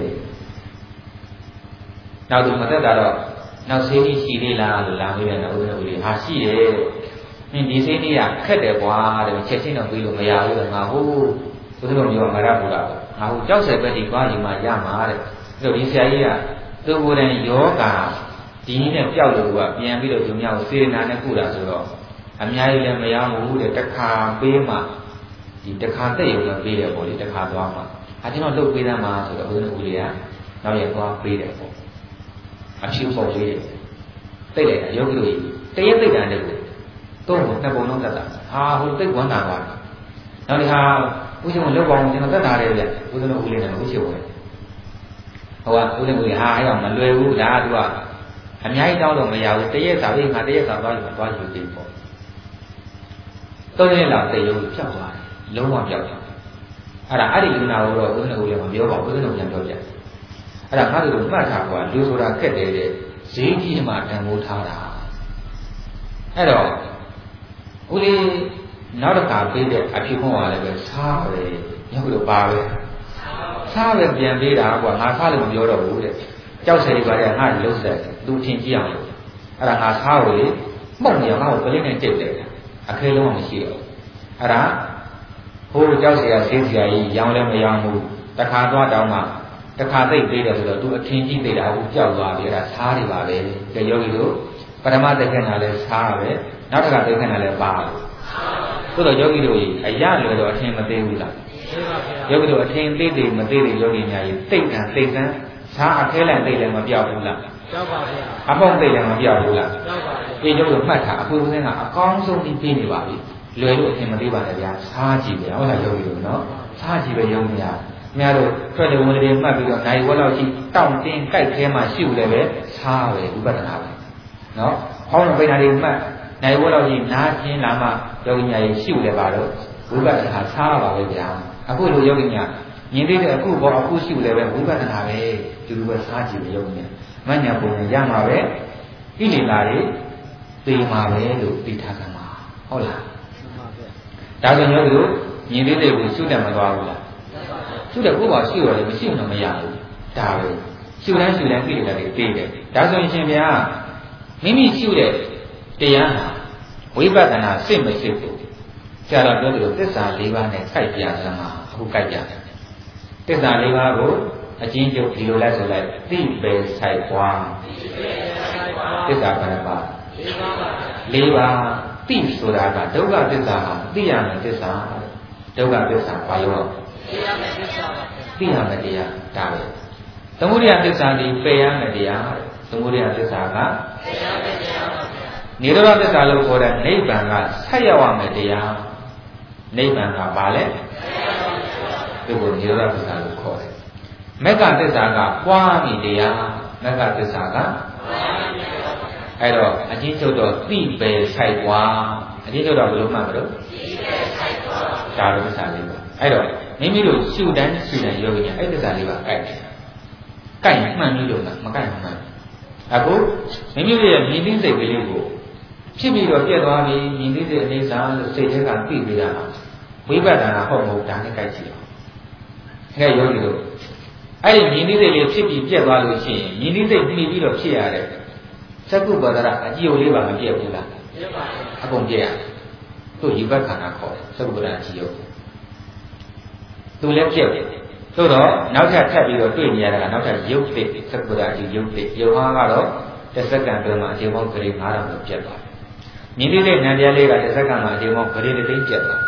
နောက်သူမတက်တာတော့နောက်စိတ်ကြီးရှိသေးလားလို့လာပြီးတော့ဦးဇင်းဦးလေးဟာရှိတယ်ဒီစိတ်ကြီးကခက်တယ်ကွာတဲ့ချက်ချင်းတော့ပြီးလို့မရဘူးလေငါဟုတ်ဦးဇင်းတို့ပြောမှာရပူတာငါဟုတ်ကြောက်စဲပဲဒီသွားဒီမှာရမှာတဲ့အဲ့တော့ဒီဆရာကြီးကသူ့ကိုယ်တိုင်ယောဂါဒီနည်းနဲ့ပျောက်လို့ကပြန်ပြီးတော့သူများကိုစေတနာနဲ့ကုတာဆိုတော့အများကြီးလည်းမရဘူးတဲ့တစ်ခါပေးမှဒီတစ်ခါတက်ရုံနဲ့ပေးတယ်ပေါ့လေတစ်ခါသွားမှကျွန်တော်လှုပ်ပေးသားမှာဆိုတော့ဦးဇင်းဦးလေးကနောက်ရက်သွားပေးတယ်ပေါ့အဖြူပေါ်ပေးတယ်တိတ်လိုက်တာယောဂီတို့တရက်တိတ်တာနဲ့ကိုတော့နှစ်ပုံလုံးတက်တာဟိုတိတ်ဝမ်းတာပါနောက်ဒီဟာဦးရှင်ကလှုပ်ပါအောင်ကျွန်တော်တက်တာတယ်ဗျဦးဇင်းဦးလေးနဲ့ဦးရှင်ဝင်ဟိုကဦးဇင်းဦးလေးဟာအဲ့တော့မလွယ်ဘူးဒါကသူကအများကြီးတောင်းတော့မရဘူးတရက်စာပြီးငါတရက်စာသွားယူသွားယူသေးပေါ့တော့ရက်လောက်တိတ်ရုံဖြောက်သွားတယ်လုံးဝပြောက်သွားအဲ့ဒီလူနာကိုတော့ဦးဇင်းဦးလေးမပြောပါဘူးဦးဇင်းဦးပြန်ပြောပြအဲ့ဒါငါတို့မှတ်ထားကွာလူဆိုတာခက်တယ်တဲ့ဈေးကြီးမှတန်ဖိုးထားတာအဲ့တော့ဦးလေးနောက်တစ်ခါပေးတဲ့အဖြစ်ခွန်ကလည်းပဲစားပဲညခုတော့ပါပဲစားပဲပြန်ပေးတာကွာငါစားလို့မပြောတော့ဘူးတဲ့ကြောက်စဲတွေပါတဲ့ငါလုံးဆက်သူထင်ကြည့်အောင်လို့အဲ့ဒါငါစားကိုလေမှုတ်နေအောင်ငါ့ကိုပလင်းနဲ့ကြိတ်တယ်အခဲလုံးမှမရှိတော့အဲ့ဒါဟိုကြောက်စရာဆေးစရာကြီးရောင်းလည်းမရောင်းဘူးတခါသွားတောင်းမှတခါသိပ်ပေးတယ်ဆိုတော့သူအထင်ကြီးသိတာကိုကြောက်သွားပြီအဲ့ဒါစားနေပါပဲကြယောဂီတို့ပထမသိက္ခဏာလည်းစားပဲနောက်တစ်ခါသိက္ခဏာလည်းပါလို့ဆိုတော့ယောဂီတို့အရလွယ်တော့အထင်မသေးဘူးလားယောဂီတို့အထင်သေးသေးမသေးသေးယောဂီများကြီးသိက္ခဏသိက္ခဏစားအခဲလိုက်သိလည်းမပြောက်ဘူးလားပြောက်ပါဗျာအပေါင်းသိလည်းမပြောက်ဘူးလားပြောက်ပါဗျာဒီယောဂီတို့မှတ်ထားအခုဦးဇင်းကအကောင်းဆုံးပြီးနေပါပြီလွယ်လို့အထင်မသေးပါနဲ့ဗျာစားကြည့်ဗျာဟုတ်လားယောဂီတို့နော်စားကြည့်ပဲယုံများများတို့ထွက်တယ်ဝင်တယ်မှတ်ပြီးတော့နိုင်ဝက်လောက်ရှိတောင့်တင်းကြိုက်ခဲမှရှိဦးလည်းပဲစားပဲဥပဒနာပဲနော်ဟောင်းပိဏာတွေမှတ်နိုင်ဝက်လောက်ရှိနားချင်းလာမှယောဂီများကြီးရှိဦးလည်းပါတော့ဝိပဿနာစားပါပဲဗျာအခုလိုယောဂီများမြင်သေးတဲ့အခုဘောအခုရှိဦးလည်းပဲဝိပဿနာပဲဒီလိုပဲစားကြည့်ယောဂီများမညာပုံရမှာပဲဣလိလာတွေသိမှာပဲလို့သိထားကြမှာဟုတ်လားဒါဆိုယောဂီတို့မြင်သေးတဲ့ကိုရှုတတ်မသွားဘူးလားရှုတဲ့ကိုယ်ပါရှုရတယ်မရှိရင်တော့မရဘူးဒါပဲရှုတိုင်းရှုတိုင်းသိတယ်လည်းသိတယ်ဒါဆိုရင်ရှင်ဗျာမိမိရှုတဲ့တရားဟာဝိပဿနာစိတ်မစိတ်ဘူးဆရာတော်ပြောသလိုသစ္စာ၄ပါးနဲ့စိုက်ပြစမ်းမှာအခုကြိုက်ကြတယ်သစ္စာ၄ပါးကိုအချင်းချုပ်ဒီလိုလဲဆိုလိုက်သိပဲစိုက်ပွားသစ္စာဘယ်နှပါ၄ပါးသိဆိုတာကဒုက္ခသစ္စာဟာသိရမယ်သစ္စာဒုက္ခသစ္စာဘာလို့သိရမယ်တရားဒါပဲသမုဒယသစ္စာဒီပယ်ရမယ်တရားသမုဒယသစ္စာကပယ်ရမယ်တရားပါဗျာနိရောဓသစ္စာလို့ခေါ်တဲ့နိဗ္ဗာန်ကဆက်ရောက်ရမယ်တရားနိဗ္ဗာန်ကဘာလဲဒီကိုနိရောဓသစ္စာလို့ခေါ်တယ်မက္ခသစ္စာကပွားမိတရားမက္ခသစ္စာကအဲ့တော့အချင်းချုပ်တော့သိပယ်ဆိုင်ပွားအချင်းချုပ်တော့ဘယ်လိုမှမလို့သိပယ်ဆိုင်ပွားဒါလိုသစ္စာလေးပါအဲ့တော့မိမိတို့ရှုတိုင်းယောဂီများအဲ့သစ္စာလေးပါကြိုက်တယ်ကြိုက်မှန်ပြီလို့လားမကြိုက်မှန်အခုမိမိတို့ရဲ့မြင်သိစိတ်ကလေးကိုဖြစ်ပြီးတော့ပြတ်သွားပြီမြင်သိစိတ်အနေစာလို့စိတ်ထဲကသိပြီးတာဝိပဿနာဟုတ်မဟုတ်ဒါနဲ့ကြိုက်ကြည့်အောင်အဲ့ယောဂီတို့အဲ့ဒီမြင်သိစိတ်လေးဖြစ်ပြီးပြတ်သွားလို့ရှိရင်မြင်သိစိတ်ပြီးပြီးတော့ဖြစ်ရတဲ့သက္ကုပ္ပဒရအကြည့်ုံလေးပါမပြတ်ဘူးလားပြတ်ပါဘူးအကုန်ပြတ်ရသူ့ယူဘခန္ဓာခေါ်တယ်သက္ကုပ္ပဒရအကြည့်ုံသူလည်းပြတ်တယ်သို့တော့နောက်ထပ်ထပ်ပြီးတော့တွေ့နေရတာကနောက်ထပ်ရုပ်သစ်သက္ကုပ္ပဒရအကြည့်ရုပ်သစ်ရုပ်ဟာကတော့တစ်စက္ကန့်တွင်းမှာအချိန်ပေါင်းဂရေ9000လို့ပြတ်သွားတယ်မြင်သေးတဲ့ဉာဏ်တရားလေးကတစ်စက္ကန့်မှာအချိန်ပေါင်းဂရေ3သိန်းပြတ်သွားတယ်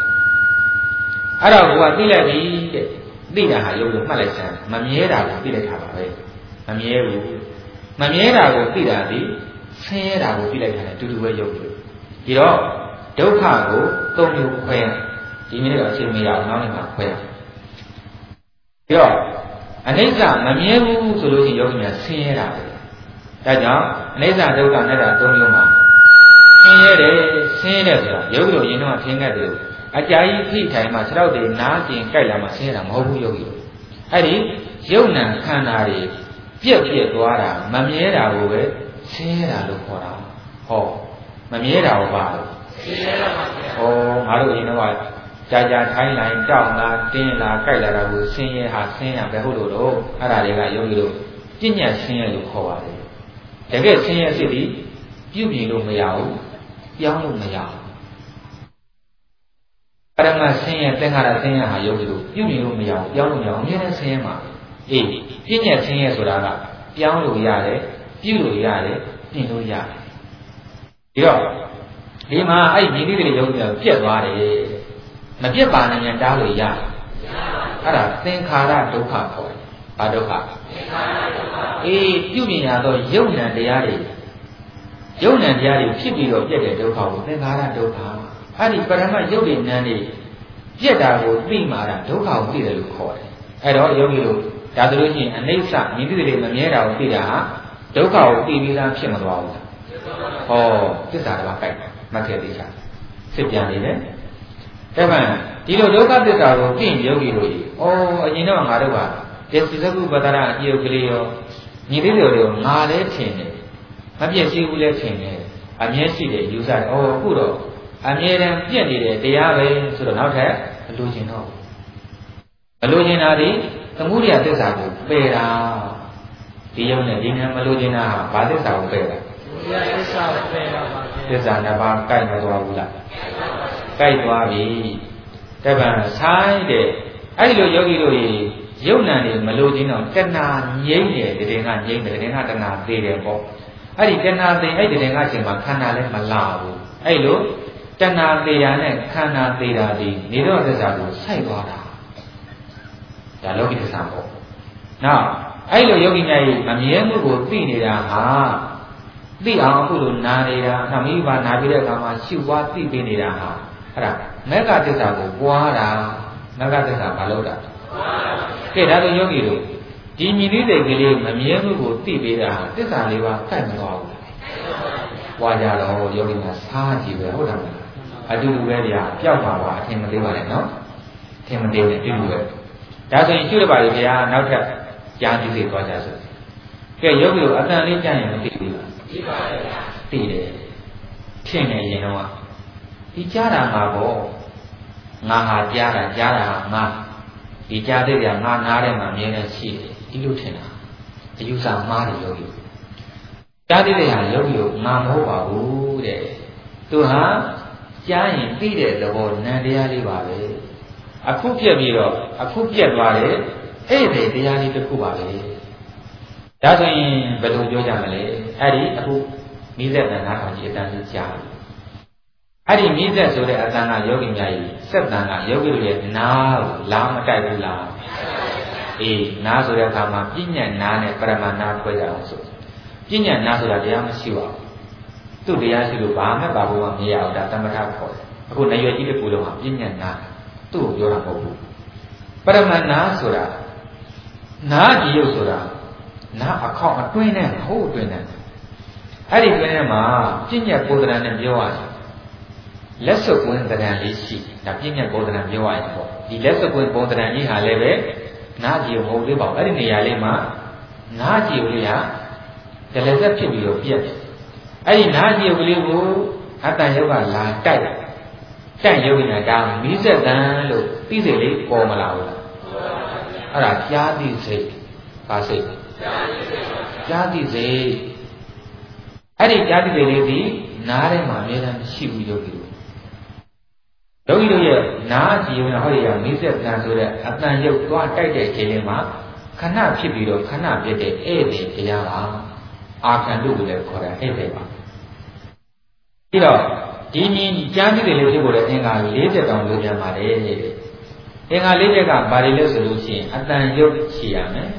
အဲ့တော့ကိုကသိလိုက်ပြီတဲ့သိတာဟာရုပ်လို့မှတ်လိုက်စမ်းမမြဲတာကိုသိလိုက်တာပါပဲမမြဲဘူးမမြဲတာကိုသိတာဒီဆင်းရဲတာကိုသိလိုက်တာနဲ့အတူတူပဲယုတ်လို့ဒီတော့ဒုက္ခကိုသုံးမျိုးခွဲဒီနေ့တော့အချိန်မရအောင်နောက်နေ့မှာခွဲရပြီးတော့အနိစ္စမမြဲဘူးဆိုလို့ရှိရင်ယောဂီများဆင်းရဲတာပဲဒါကြောင့်အနိစ္စဒုက္ခအနတ္တသုံးမျိုးမှာဆင်းရဲတယ်ဆိုတာယောဂီတို့ရင်တော့ထင်ခဲ့တယ်အကြာကြီးဖိထိုင်မှာခြေထောက်တွေနားကျင်ကြိုက်လာမှဆင်းရဲတာမဟုတ်ဘူးယောဂီတို့အဲ့ဒီယုံနံခန္ဓာတွေပြက်သွားတာမမြဲတာကိုပဲဆင်းရဲတာလို့ခေါ်တာဟောမမြဲတာကိုပါလို့ဆင်းရဲတာပါဗျာဟောငါတို့ရင်တော့ကြာထိုင်းလိုက်တောက်လာတင်းလာကြိုက်လာတာကိုဆင်းရဲဟာဆင်းရပဲဟုတ်လို့တော့အဲ့ဒါတွေကယောဂီတို့ပြဉ္ညာဆင်းရဲလို့ခေါ်ပါတယ်တကယ်ဆင်းရဲစိတ်ဒီပြုပြင်လို့မရဘူးပြောင်းလို့မရဘူးပရမဆင်းရဲသင်္ခါရဆင်းရဲဟာယောဂီတို့ပြုပြင်လို့မရဘူးပြောင်းလို့မရဘူးအမြဲတမ်းဆင်းရဲမှာအေးပြဉ္ညာဆင်းရဲဆိုတာကပြောင်းလို့ရတယ်ပြုလို့ရတယ်ပြင်လို့ရတယ်ဒီတော့ဒီမှာအဲ့ဒီနည်းတွေယောဂီတို့ပြက်သွားတယ်မပြက်ပါနဲ့ညာတားလို့ရတယ်အဲ့ဒါသင်္ခါရဒုက္ခခေါ်တယ်ဘာဒုက္ခသင်္ခါရဒုက္ခအေးပြုပြင်ရတော့ယုံနံတရားတွေဖြစ်ပြီးတော့ပြက်တဲ့ဒုက္ခကိုသင်္ခါရဒုက္ခအဲ့ဒီပရမတ်ယုတ်ရဲ့နံတွေပြက်တာကိုသိမှတာဒုက္ခကိုသိတယ်လို့ခေါ်တယ်အဲ့တော့ယောဂီတို့ဒါဆိုလို့ရှိရင်အနိစ္စမြင်သိတယ်မမြဲတာကိုသိတာဟာဒုက္ခကိုသိပြီးသားဖြစ်မသွားဘူးဟောသစ္စာတစ်ပါးကြိုက်မှတ်ခဲ့သေးချာစစ်ပြန်နေတယ်အဲ့မှဒီလိုဒုက္ခသစ္စာကိုသိရင်ယောဂီတို့ကြီးဩအရင်တော့ငါတို့ကဒီသကုပတ္တရအယုတ်ကလေးရောညီလေးတွေကိုငါလည်းထင်တယ်မပြည့်စည်ဘူးလည်းထင်တယ်အမြဲရှိတယ်ယူဆတယ်ဩအခုတော့အမြဲတမ်းပြည့်နေတယ်တရားပဲဆိုတော့နောက်ထပ်အလိုချင်တော့အလိုချင်တာဒီသမုဒိယသစ္စာကိုပယ်တာဒီရုံနဲ့ဒီနဲ့မလိုချင်တာဟာဘာသစ္စာကိုပယ်တာသမုဒိယသစ္စာကိုပယ်တာပါသစ္စာနှစ်ပါးကြိုက်မသွားဘူးလားကြိုက်သွားပြီတပံဆိုင်တဲ့အဲ့ဒီလိုယောဂီတို့ကြီးယုံနံတွေမလိုချင်တော့တဏှာငြိမ့်တယ်တည်ငါငြိမ့်တယ်တည်ငါတဏှာသေးတယ်ပေါ့အဲ့ဒီတဏှာသေးအဲ့ဒီတည်ငါချိန်မှာခန္ဓာလည်းမလာဘူးအဲ့လိုတဏှာသေးတာနဲ့ခန္ဓာသေးတာဒီနေတော့သစ္စာကိုစိုက်သွားတာဒါလောကီသစ္စာပေါ့နောက်အဲ့လိုယောဂီများကြီးမမြဲမှုကိုသိနေတာဟာသိအောင်အခုလိုနာနေတာနောက်မိဘနာပြီးတဲ့အခါမှာရှုပွားသိပေးနေတာဟာအဲ့ဒါမဂ္ဂသစ္စာကိုပွားတာမဂ္ဂသစ္စာမလုပ်တာကဲဒါဆိုယောဂီတို့ဒီမြင်သိတဲ့ကလေးမမြဲမှုကိုသိပေးတာသစ္စာလေးပါစိုက်မသွားဘူးပွားကြတော့ယောဂီများစားကြည့်ပဲဟုတ်တယ်မလားအတူတူပဲဗျာပျောက်ပါပါအထင်မသေးပါနဲ့နော်အထင်မသေးနဲ့အတူတူပဲဒါဆိုရင်ရှုရပါလေဗျာနောက်ထပ်ကြားသိစေသွားကြစို့ကဲယောဂီတို့အတန်လေးကြားရင်မသိဘူးလားသိပါရဲ့ဗျာသိတယ်ထင်နေရင်တော့ဒီကြားတာငါပေါ့ငါဟာကြားတာဟာငါဒီကြားတဲ့ဗျာငါနားထဲမှာအမြဲတမ်းရှိတယ်ဒီလိုထင်တာအယူဆမှားတယ်ယောဂီကြားတဲ့ဟာယောဂီကိုငါမဟုတ်ပါဘူးတဲ့သူဟာကြားရင်သိတဲ့သဘောနံတရားလေးပါပဲအခုပြက်ပြီးတော့အခုပြက်သွားတယ်အဲ့ဒီတရားလေးတစ်ခုပါပဲဒါဆိုရင်ဘယ်လိုပြောကြမလဲအဲ့ဒီအခုမိသက်တန်ခါတော်ကြီးအတန်လေးကြားအဲ့ဒီမိသက်ဆိုတဲ့အတန်ကယောဂီများကြီးစက်တန်ကယောဂီတို့ရဲ့နားကိုလာမတိုက်ဘူးလားအေးနားဆိုတဲ့အခါမှာပြဉ္ညာနားနဲ့ပရမနာခွဲကြအောင်ဆိုပြဉ္ညာနားဆိုတာတရားမရှိပါဘူးသူ့တရားရှိလို့ဘာမှဘာလို့မမြင်ရအောင်ဒါသမထခေါ်တယ်အခုနေရွယ်ကြီးတစ်ခုလုံးဟာပြဉ္ညာနားသူ့ကိုပြောတာမဟုတ်ဘူးပရမနာဆိုတာနားဒီရုပ်ဆိုတာနားအခေါက်အတွင်းနဲ့ဟိုးအတွင်းနဲ့အဲ့ဒီအတွင်းထဲမှာပြဉ္ညာပုံသဏ္ဍာန်နဲ့ပြောရတယ်လက်စွပ်ကွင်းသဏ္ဍာန်လေးရှိဒါပြဉ္ညာပုံသဏ္ဍာန်ပြောရရင်ပေါ့ဒီလက်စွပ်ကွင်းပုံသဏ္ဍာန်ကြီးဟာလည်းပဲနားကြည့်ဟုတ်သေးပါဘူးအဲ့ဒီနေရာလေးမှာနားကြည့်လေးဟာဒလဆက်ဖြစ်ပြီးတော့ပြက်တယ်အဲ့ဒီနားကြည့်ကလေးကိုအတ္တယောဂလာတိုက်တိုက်ယောဂိနာဒါမိစ္ဆတန်လို့သိစိတ်လေးပေါ်မလာဘူးလားအဲ့ဒါကြားသိစိတ်ပါစိတ်ကြားသိစိတ်အဲ့ဒီကြားသိစိတ်လေးဒီနားထဲမှာအမြဲတမ်းရှိဘူးယောဂီတို့ရဲ့နားကြည့်ရင်ဟောဒီကမိစ္ဆတန်ဆိုတဲ့အတန်ရုပ်သွားတိုက်တဲ့ခြေလေးမှာခဏဖြစ်ပြီးတော့ခဏပြည့်တဲ့ဧည့်သည်တရားပါအာခန္တုကိုလည်းခေါ်တာဧည့်သည်ပါပြီးတော့ဒီမြင်ကြားသိတယ်လို့ဖြစ်ဖို့လည်းအင်္ဂါ40တောင်လိုချင်ပါတယ်အင်္ဂါ40ကဘာတွေလဲဆိုလို့ရှိရင်အတန်ရုပ်ရှိရမယ်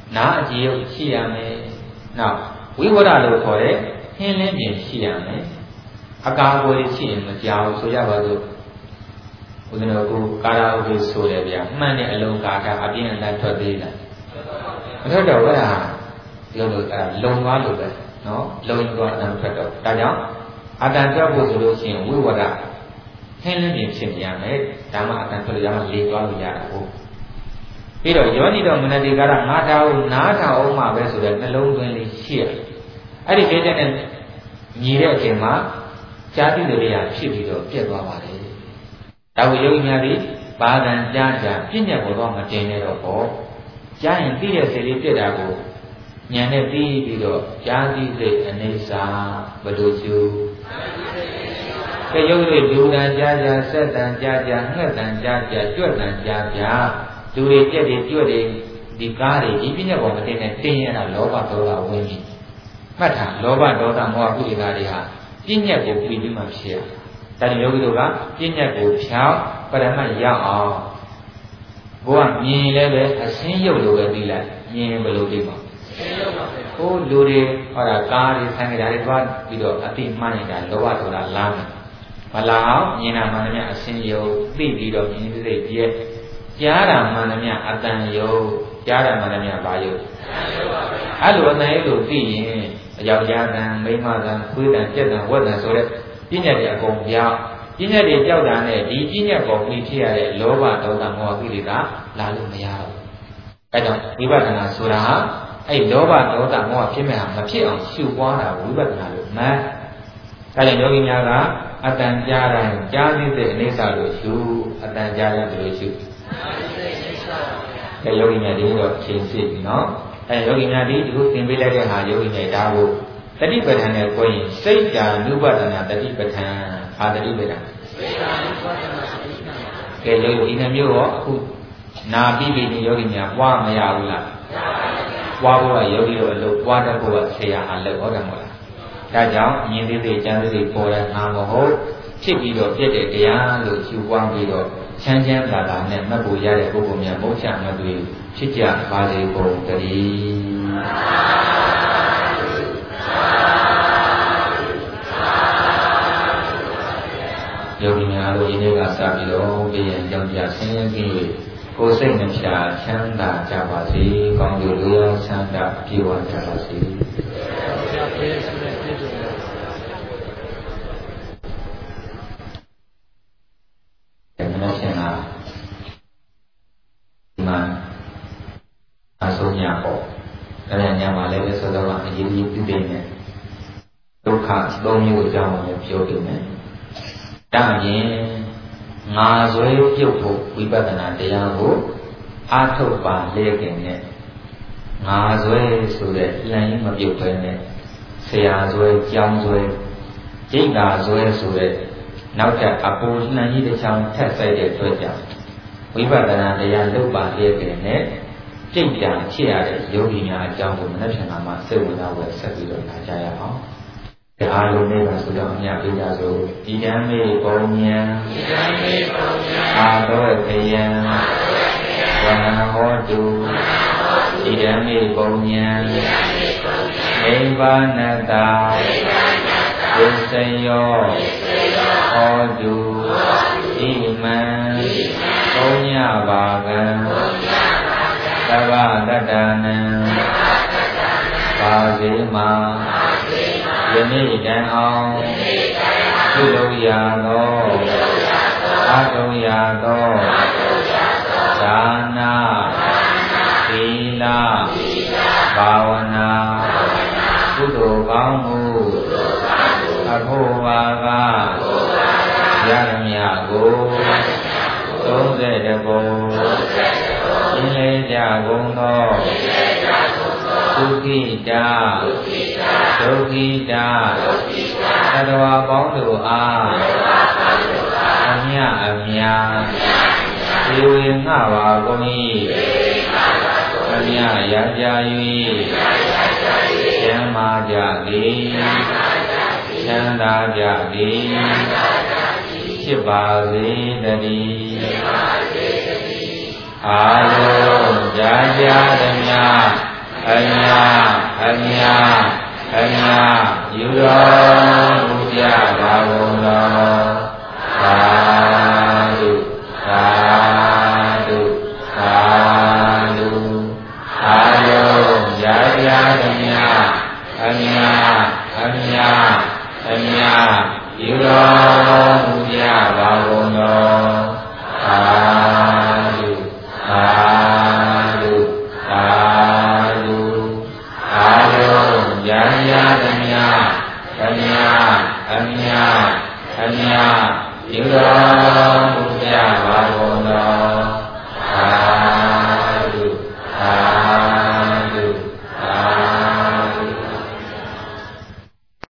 နာအကြည့်ရုပ်ရှိရမယ်နောက်ဝိဝရလို့ခေါ်တဲ့ဟင်းလင်းပြင်ရှိရမယ်အကာအကွယ်ရှိရင်မကြောက်ဆိုရပါစို့ဦးဇင်းတို့ကကာရာအိုကေဆိုတယ်ဗျာမှန်တဲ့အလုံးကာတာအပြင်းအထန်ထွက်သေးလားမထွက်တော့ဘူးလားဒီလိုလုံသွားလို့ပဲနော်လုံသွားအတန်ထွက်တော့ဒါကြောင့်အတန်ထွက်ဖို့ဆိုလို့ရှိရင်ဝိဝရဟင်းလင်းပြင်ဖြစ်ရမယ်ဒါမှအတန်ထွက်လို့ရမှလေသွားလို့ရတာဟုတ်ပြီးတော့ယောနိတော်မနတိကာရငါးထားအောင်နားထားအောင်မှပဲဆိုတဲ့နှလုံးသွင်းလေးရှိရအဲ့ဒီကိစ္စနဲ့ညီတဲ့အချိန်မှာကြာတိတွေရဖြစ်ပြီးတော့ပြတ်သွားပါတယ်ဒါကိုယောဂီများဒီဘာသာကြားကြပြည့်ညတ်ပေါ်တော့မတင်နဲ့တော့ပေါ့ကြားရင်ပြီးတဲ့စိတ်လေးပြတ်တာကိုဉာဏ်နဲ့ပြီးတော့ကြာတိစိတ်အနေစာဘယ်လိုကျူကဲယောဂီတွေဒူတန်ကြားကြဆက်တန်ကြားကြငှက်တန်ကြားကြကြွက်တန်ကြားကြလူတွေပြက်တွေကြွက်တွေဒီကားတွေဒီပြည့်ညတ်ပေါ်မတင်နဲ့တင်းရတာလောဘဒေါသဝင်ပြီမှတ်ထားလောဘဒေါသမောဟကုသိုလ်တွေဟာပြည့်ညတ်ကိုပြီးပြီးမှဖြစ်ရဒါကြောင့်ယောဂီတို့ကပြည့်ညတ်ကိုဖြောင်းပရမတ်ရောက်အောင်ဘုရားမြင်လည်းပဲအစင်းရုပ်လိုပဲပြီးလိုက်မြင်ဘယ်လိုပြီးမှာဟိုလူတွေဟောတာကားတွေဆိုင်ကြတာတွေသွားပြီးတော့အတိမှန်နေတာလောဘဒေါသလာမယ်မလာအောင်မြင်တာမှန်တယ်အစင်းရုပ်သိပြီးတော့မြင်စိတ်ပြည့်ကြားတာမှန်တယ်အတန်ရုပ်ကြားတာမှန်တယ်ဘာရုပ်အဲ့လိုအတန်ရုပ်ကိုသိရင်အယောက်ျားတန်မိန်းမတန်ခွေးတန်ကြက်တန်ဝက်တန်ဆိုတဲ့ပြည့်ညတ်တွေအကုန်ပြောင်းပြည့်ညတ်တွေကြောက်တာနဲ့ဒီပြည့်ညတ်ပေါ်ပြီးဖြစ်ရတဲ့လောဘဒေါသမောဟကိလေသာလာလို့မရဘူးအဲကြောင့်ဝိပဿနာဆိုတာဟာအဲ့လောဘဒေါသမောဟဖြစ်မဲ့ဟာမဖြစ်အောင်ရှုပွားတာဝိပဿနာလို့မှတ်ဒါကြောင့်ယောဂီများကအတန်ကြားတိုင်းကြားသိတဲ့အနေစာလို့ရှုအတန်ကြားတိုင်းလို့ရှုကဲယောဂီများဒီတော့ချိန်စစ်ပြီနော်အဲယောဂီများဒီခုသင်ပေးလိုက်တဲ့ဟာယောဂီများဒါကိုတတိပဋ္ဌာန်နဲ့ကိုရင်စိတ်ဓာနုပဒနာတတိပဋ္ဌာန်အာတတိပဋ္ဌာန်ကဲယောဂီဒီနှမျိုးရောအခုနာပြီးပြီယောဂီများပွားမရဘူးလားပွားဖို့ကယောဂီတို့အလုပ်ပွားတတ်ဖို့ကဆရာအလုပ်ဟုတ်တယ်မဟုတ်လားဒါကြောင့်မြင်သေးသေးကြမ်းသေးသေးပေါ်တဲ့နာမဟုတ်ဖြစ်ပြီးတော့ပြည့်တဲ့တရားလို့ယူပွားပြီးတော့ချမ်းချမ်းသာသာနဲ့မတ်ဖို့ရတဲ့ပုဂ္ဂိုလ်များမုတ်ချမသွေဖြစ်ကြပါစေကုန်သတည်းယောဂီများတို့ဒီနေ့ကစပြီးတော့ဘုရားကြောင့်ပြဆင်းရဲခြင်းကိုယ်စိတ်နှပြချမ်းသာကြပါစေ။ကောင်းကျိုးလိုရာချမ်းသာပြေဝကြပါစေ။မနက်ဖြန်ကဒီမှာအဆုံးညပေါ့။အဲ့ဒီညမှာလည်းစောစောကအရေးကြီးပြည့်နေဒုက္ခသုံးမျိုးအကြောင်းကိုပြောပြမယ်။ဒါပြင်ငါဆွဲပြုတ်ဖို့ဝိပဿနာတရားကိုအားထုတ်ပါလေခင်နဲ့ငါဆွဲဆိုတဲ့လမ်းမပြုတ်ပဲနဲ့ဆရာဆွဲကြောင်းဆွဲကျိတ်တာဆွဲဆိုတဲ့နောက်ထပ်အပူလှန်ကြီးတစ်ချောင်းထပ်ဆိုင်တဲ့အတွက်ကြောင့်ဝိပဿနာတရားလုပ်ပါလေခင်နဲ့ကျိတ်တာဖြစ်ရတဲ့ယောဂီများအကြောင်းကိုမနက်ဖြန်မှာစိတ်ဝင်စားဝယ်ဆက်ပြီးတော့နားကြရအောင်အားလုံးနဲ့ပါဆိုတော့အမြတ်ပေးကြစို့ဒီတမ်းမေပုံညာအာတော်ခယံဝဏဟောတုဒီတမ်းမေပုံညာနိဗ္ဗာနတဝိသယောဟောတုဣမံပုံညာပါကံသဗ္ဗတတ္တနံပါစေမာယနေ့တန်အောင်ပြုလုပ်ရသောအားထုတ်ရသောဒါနာသီလဘာဝနာကုသိုလ်ကောင်းမှုအဖို့ပါကရရမြကို30ပုံရှင်းလေကြကုန်သောဒုက္ခိတာဒုက္ခိတာသတ္တဝါပေါင်းတို့အားအမြအမြသေဝေငှပါကုန်၏အမြရကြ၍ချမ်းသာကြသည်ချမ်းသာကြသည်ဖြစ်ပါစေတည်းအာလုံးကြာကြာသမျှယူတော်မူကြပါကုန်သောသာဓုသာဓုသာဓုအာယုရာရာသမြအမြယူတော်မူကြပါကုန်သောသာဓုသာဓုသာဓုအာယုရာရာသမြအမြယူတော်